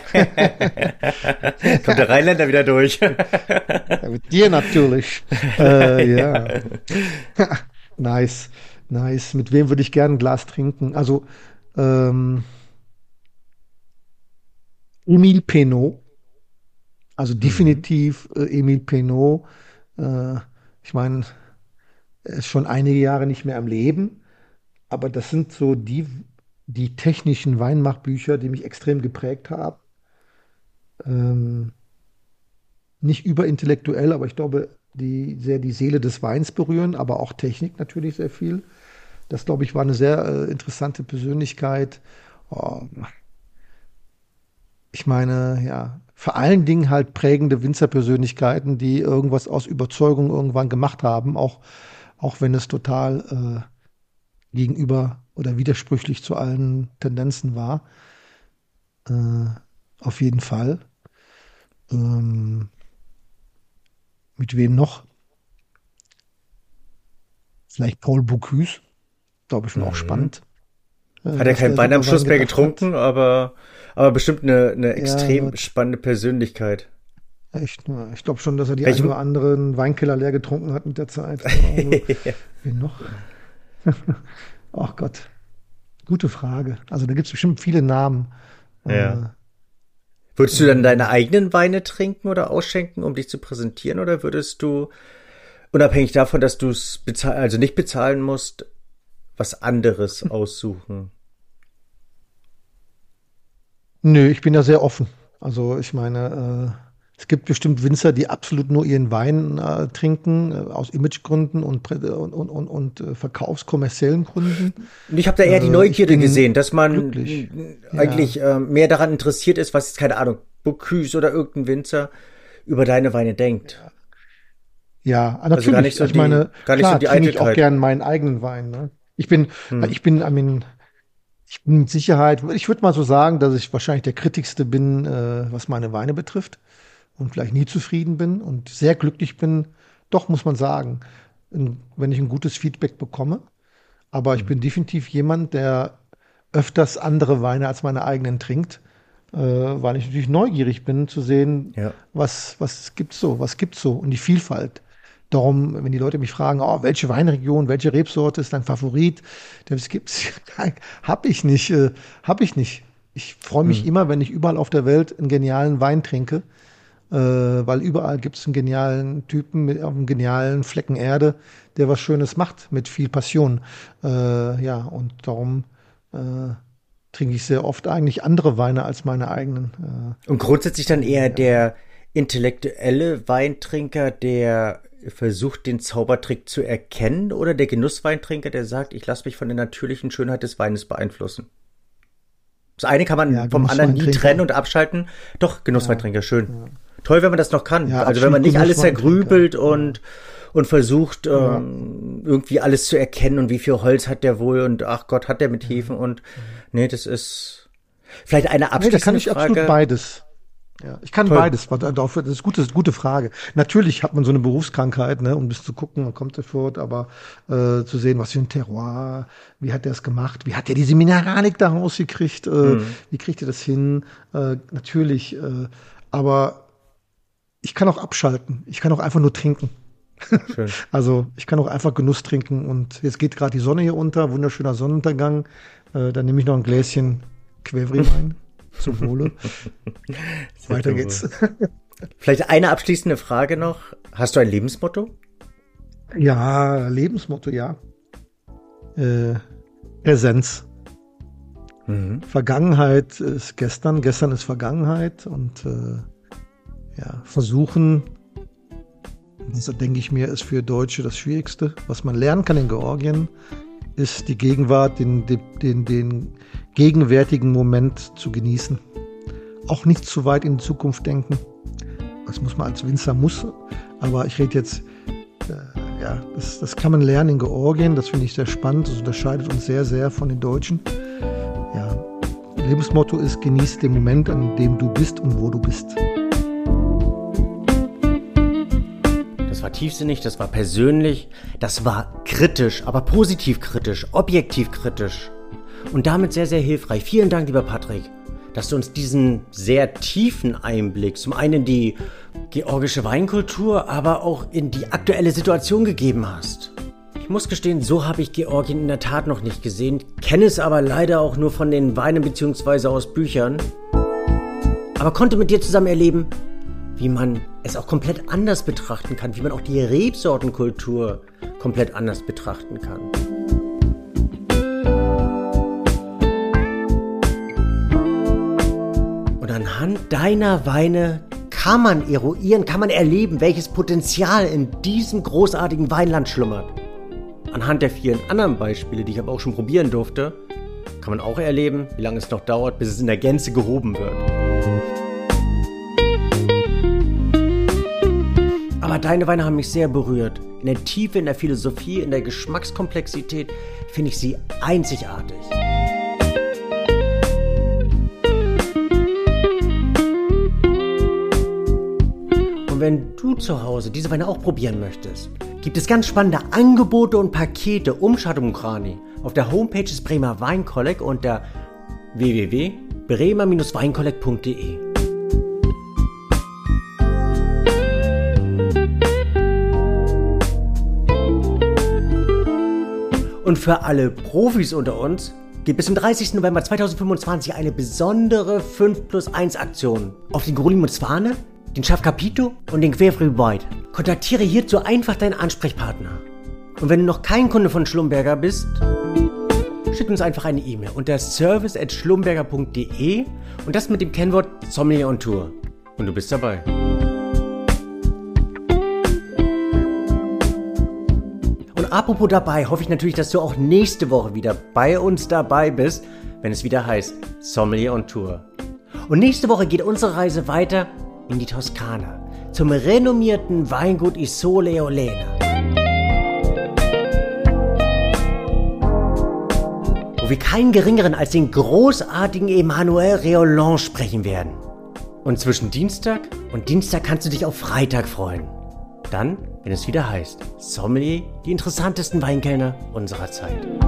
kommt der Rheinländer wieder durch. Ja, mit dir natürlich. äh, ja. Nice, nice. Mit wem würde ich gerne ein Glas trinken? Also, ähm, Emile Penot. Also definitiv äh, Emile Penot. Äh, ich meine, er ist schon einige Jahre nicht mehr am Leben, aber das sind so die, die technischen Weinmachbücher, die mich extrem geprägt haben. Ähm, nicht überintellektuell, aber ich glaube, die sehr die Seele des Weins berühren, aber auch Technik natürlich sehr viel. Das, glaube ich, war eine sehr äh, interessante Persönlichkeit. Oh, ich meine, ja, vor allen Dingen halt prägende Winzerpersönlichkeiten, die irgendwas aus Überzeugung irgendwann gemacht haben, auch, auch wenn es total äh, gegenüber oder widersprüchlich zu allen Tendenzen war. Äh, auf jeden Fall. Ähm, mit wem noch? Vielleicht Paul Bocuse. Glaube ich schon auch spannend. Äh, Hat er was keinen der Wein am über Schluss Wein mehr gedacht hat. getrunken, aber, aber bestimmt eine, eine extrem Ja. spannende Persönlichkeit. Echt, ne? Ich glaube schon, dass er die Welchen? einen oder anderen Weinkeller leer getrunken hat mit der Zeit. Also, wen noch? Ach Gott, gute Frage. Also da gibt es bestimmt viele Namen. Ja. Äh, Würdest du dann deine eigenen Weine trinken oder ausschenken, um dich zu präsentieren, oder würdest du, unabhängig davon, dass du es bezahl- also nicht bezahlen musst, was anderes aussuchen? Nö, ich bin da sehr offen. Also ich meine, äh, es gibt bestimmt Winzer, die absolut nur ihren Wein äh, trinken, äh, aus Imagegründen und, prä- und, und, und, und äh, verkaufskommerziellen Gründen. Und ich habe da eher die Äh, ich Neugierde bin gesehen, dass man glücklich. äh, Ja. eigentlich äh, mehr daran interessiert ist, was jetzt, keine Ahnung, Bocuse oder irgendein Winzer über deine Weine denkt. Ja, Also natürlich. gar nicht so ich die, meine, gar nicht klar, so die trinke ich auch Eitelkeit. gern meinen eigenen Wein. Ne? Ich bin, Hm. ich bin, I mean, ich bin mit Sicherheit, ich würde mal so sagen, dass ich wahrscheinlich der kritischste bin, äh, was meine Weine betrifft und vielleicht nie zufrieden bin und sehr glücklich bin. Doch, muss man sagen, in, wenn ich ein gutes Feedback bekomme. Aber ich bin definitiv jemand, der öfters andere Weine als meine eigenen trinkt, äh, weil ich natürlich neugierig bin zu sehen, Ja. was, was gibt's so, was gibt's so und die Vielfalt. Darum, wenn die Leute mich fragen, oh, welche Weinregion, welche Rebsorte ist dein Favorit, das gibt's, hab ich nicht, äh, hab ich nicht. Ich freue mich Hm. immer, wenn ich überall auf der Welt einen genialen Wein trinke, äh, weil überall gibt es einen genialen Typen mit auf einem genialen Flecken Erde, der was Schönes macht mit viel Passion. Äh, ja, und darum äh, trinke ich sehr oft eigentlich andere Weine als meine eigenen. Äh, Und grundsätzlich dann eher der intellektuelle Weintrinker, der versucht, den Zaubertrick zu erkennen, oder der Genussweintrinker, der sagt, ich lasse mich von der natürlichen Schönheit des Weines beeinflussen? Das eine kann man Ja, vom anderen nie Genussweintrinker. trennen und abschalten. Doch, Genussweintrinker, schön. Toll, wenn man das noch kann. Ja, Also wenn man absolut nicht alles Genussweintrinker. zergrübelt und und versucht, ähm, irgendwie alles zu erkennen und wie viel Holz hat der wohl und ach Gott, hat der mit Hefen und nee, das ist vielleicht eine Nee, da abschließende kann ich absolut Frage. beides. Ja, ich kann Toll. beides. Was- dafür- Das ist gute, das ist eine gute Frage. Natürlich hat man so eine Berufskrankheit, ne, um das zu gucken, man kommt sofort, aber äh, zu sehen, was für ein Terroir, wie hat der es gemacht, wie hat der diese Mineralik da rausgekriegt, äh, wie kriegt er das hin? Äh, natürlich, äh, aber ich kann auch abschalten. Ich kann auch einfach nur trinken. Schön. Also ich kann auch einfach Genuss trinken und jetzt geht gerade die Sonne hier unter, wunderschöner Sonnenuntergang. Äh, dann nehme ich noch ein Gläschen Quevri-Wein. Zum Wohle. Weiter Sehr geht's. Vielleicht eine abschließende Frage noch. Hast du ein Lebensmotto? Ja, Lebensmotto, ja. Äh, Präsenz. Mhm. Vergangenheit ist gestern, gestern ist Vergangenheit und äh, ja, versuchen, das denke ich mir, ist für Deutsche das Schwierigste. Was man lernen kann in Georgien, ist die Gegenwart, den, den, den, den gegenwärtigen Moment zu genießen. Auch nicht zu weit in die Zukunft denken. Das muss man als Winzer muss, aber ich rede jetzt, äh, ja, das, das kann man lernen in Georgien, das finde ich sehr spannend, das unterscheidet uns sehr, sehr von den Deutschen. Ja, Lebensmotto ist, genieß den Moment, an dem du bist und wo du bist. Das war tiefsinnig, das war persönlich, das war kritisch, aber positiv kritisch, objektiv kritisch. Und damit sehr, sehr hilfreich. Vielen Dank, lieber Patrick, dass du uns diesen sehr tiefen Einblick, zum einen in die georgische Weinkultur, aber auch in die aktuelle Situation gegeben hast. Ich muss gestehen, so habe ich Georgien in der Tat noch nicht gesehen, kenne es aber leider auch nur von den Weinen bzw. aus Büchern. Aber konnte mit dir zusammen erleben, wie man es auch komplett anders betrachten kann, wie man auch die Rebsortenkultur komplett anders betrachten kann. Und anhand deiner Weine kann man eruieren, kann man erleben, welches Potenzial in diesem großartigen Weinland schlummert. Anhand der vielen anderen Beispiele, die ich aber auch schon probieren durfte, kann man auch erleben, wie lange es noch dauert, bis es in der Gänze gehoben wird. Aber deine Weine haben mich sehr berührt. In der Tiefe, in der Philosophie, in der Geschmackskomplexität finde ich sie einzigartig. Und wenn du zu Hause diese Weine auch probieren möchtest, gibt es ganz spannende Angebote und Pakete um Shadomukhrani auf der Homepage des Bremer Weinkolleg unter w w w punkt bremer Bindestrich weinkolleg punkt de. Und für alle Profis unter uns geht bis zum dreißigsten November zweitausendfünfundzwanzig eine besondere fünf plus eins Aktion auf den Guruli Mutzwane, den Chef Capito und den Querfree White. Kontaktiere hierzu einfach deinen Ansprechpartner. Und wenn du noch kein Kunde von Schlumberger bist, schick uns einfach eine E-Mail unter service at schlumberger punkt de und das mit dem Kennwort Sommelier on Tour. Und du bist dabei. Und apropos dabei, hoffe ich natürlich, dass du auch nächste Woche wieder bei uns dabei bist, wenn es wieder heißt Sommelier on Tour. Und nächste Woche geht unsere Reise weiter in die Toskana, zum renommierten Weingut Isole e Olena. Wo wir keinen geringeren als den großartigen Emmanuel Réolland sprechen werden. Und zwischen Dienstag und Dienstag kannst du dich auf Freitag freuen. Dann, wenn es wieder heißt, Sommelier, die interessantesten Weinkellner unserer Zeit.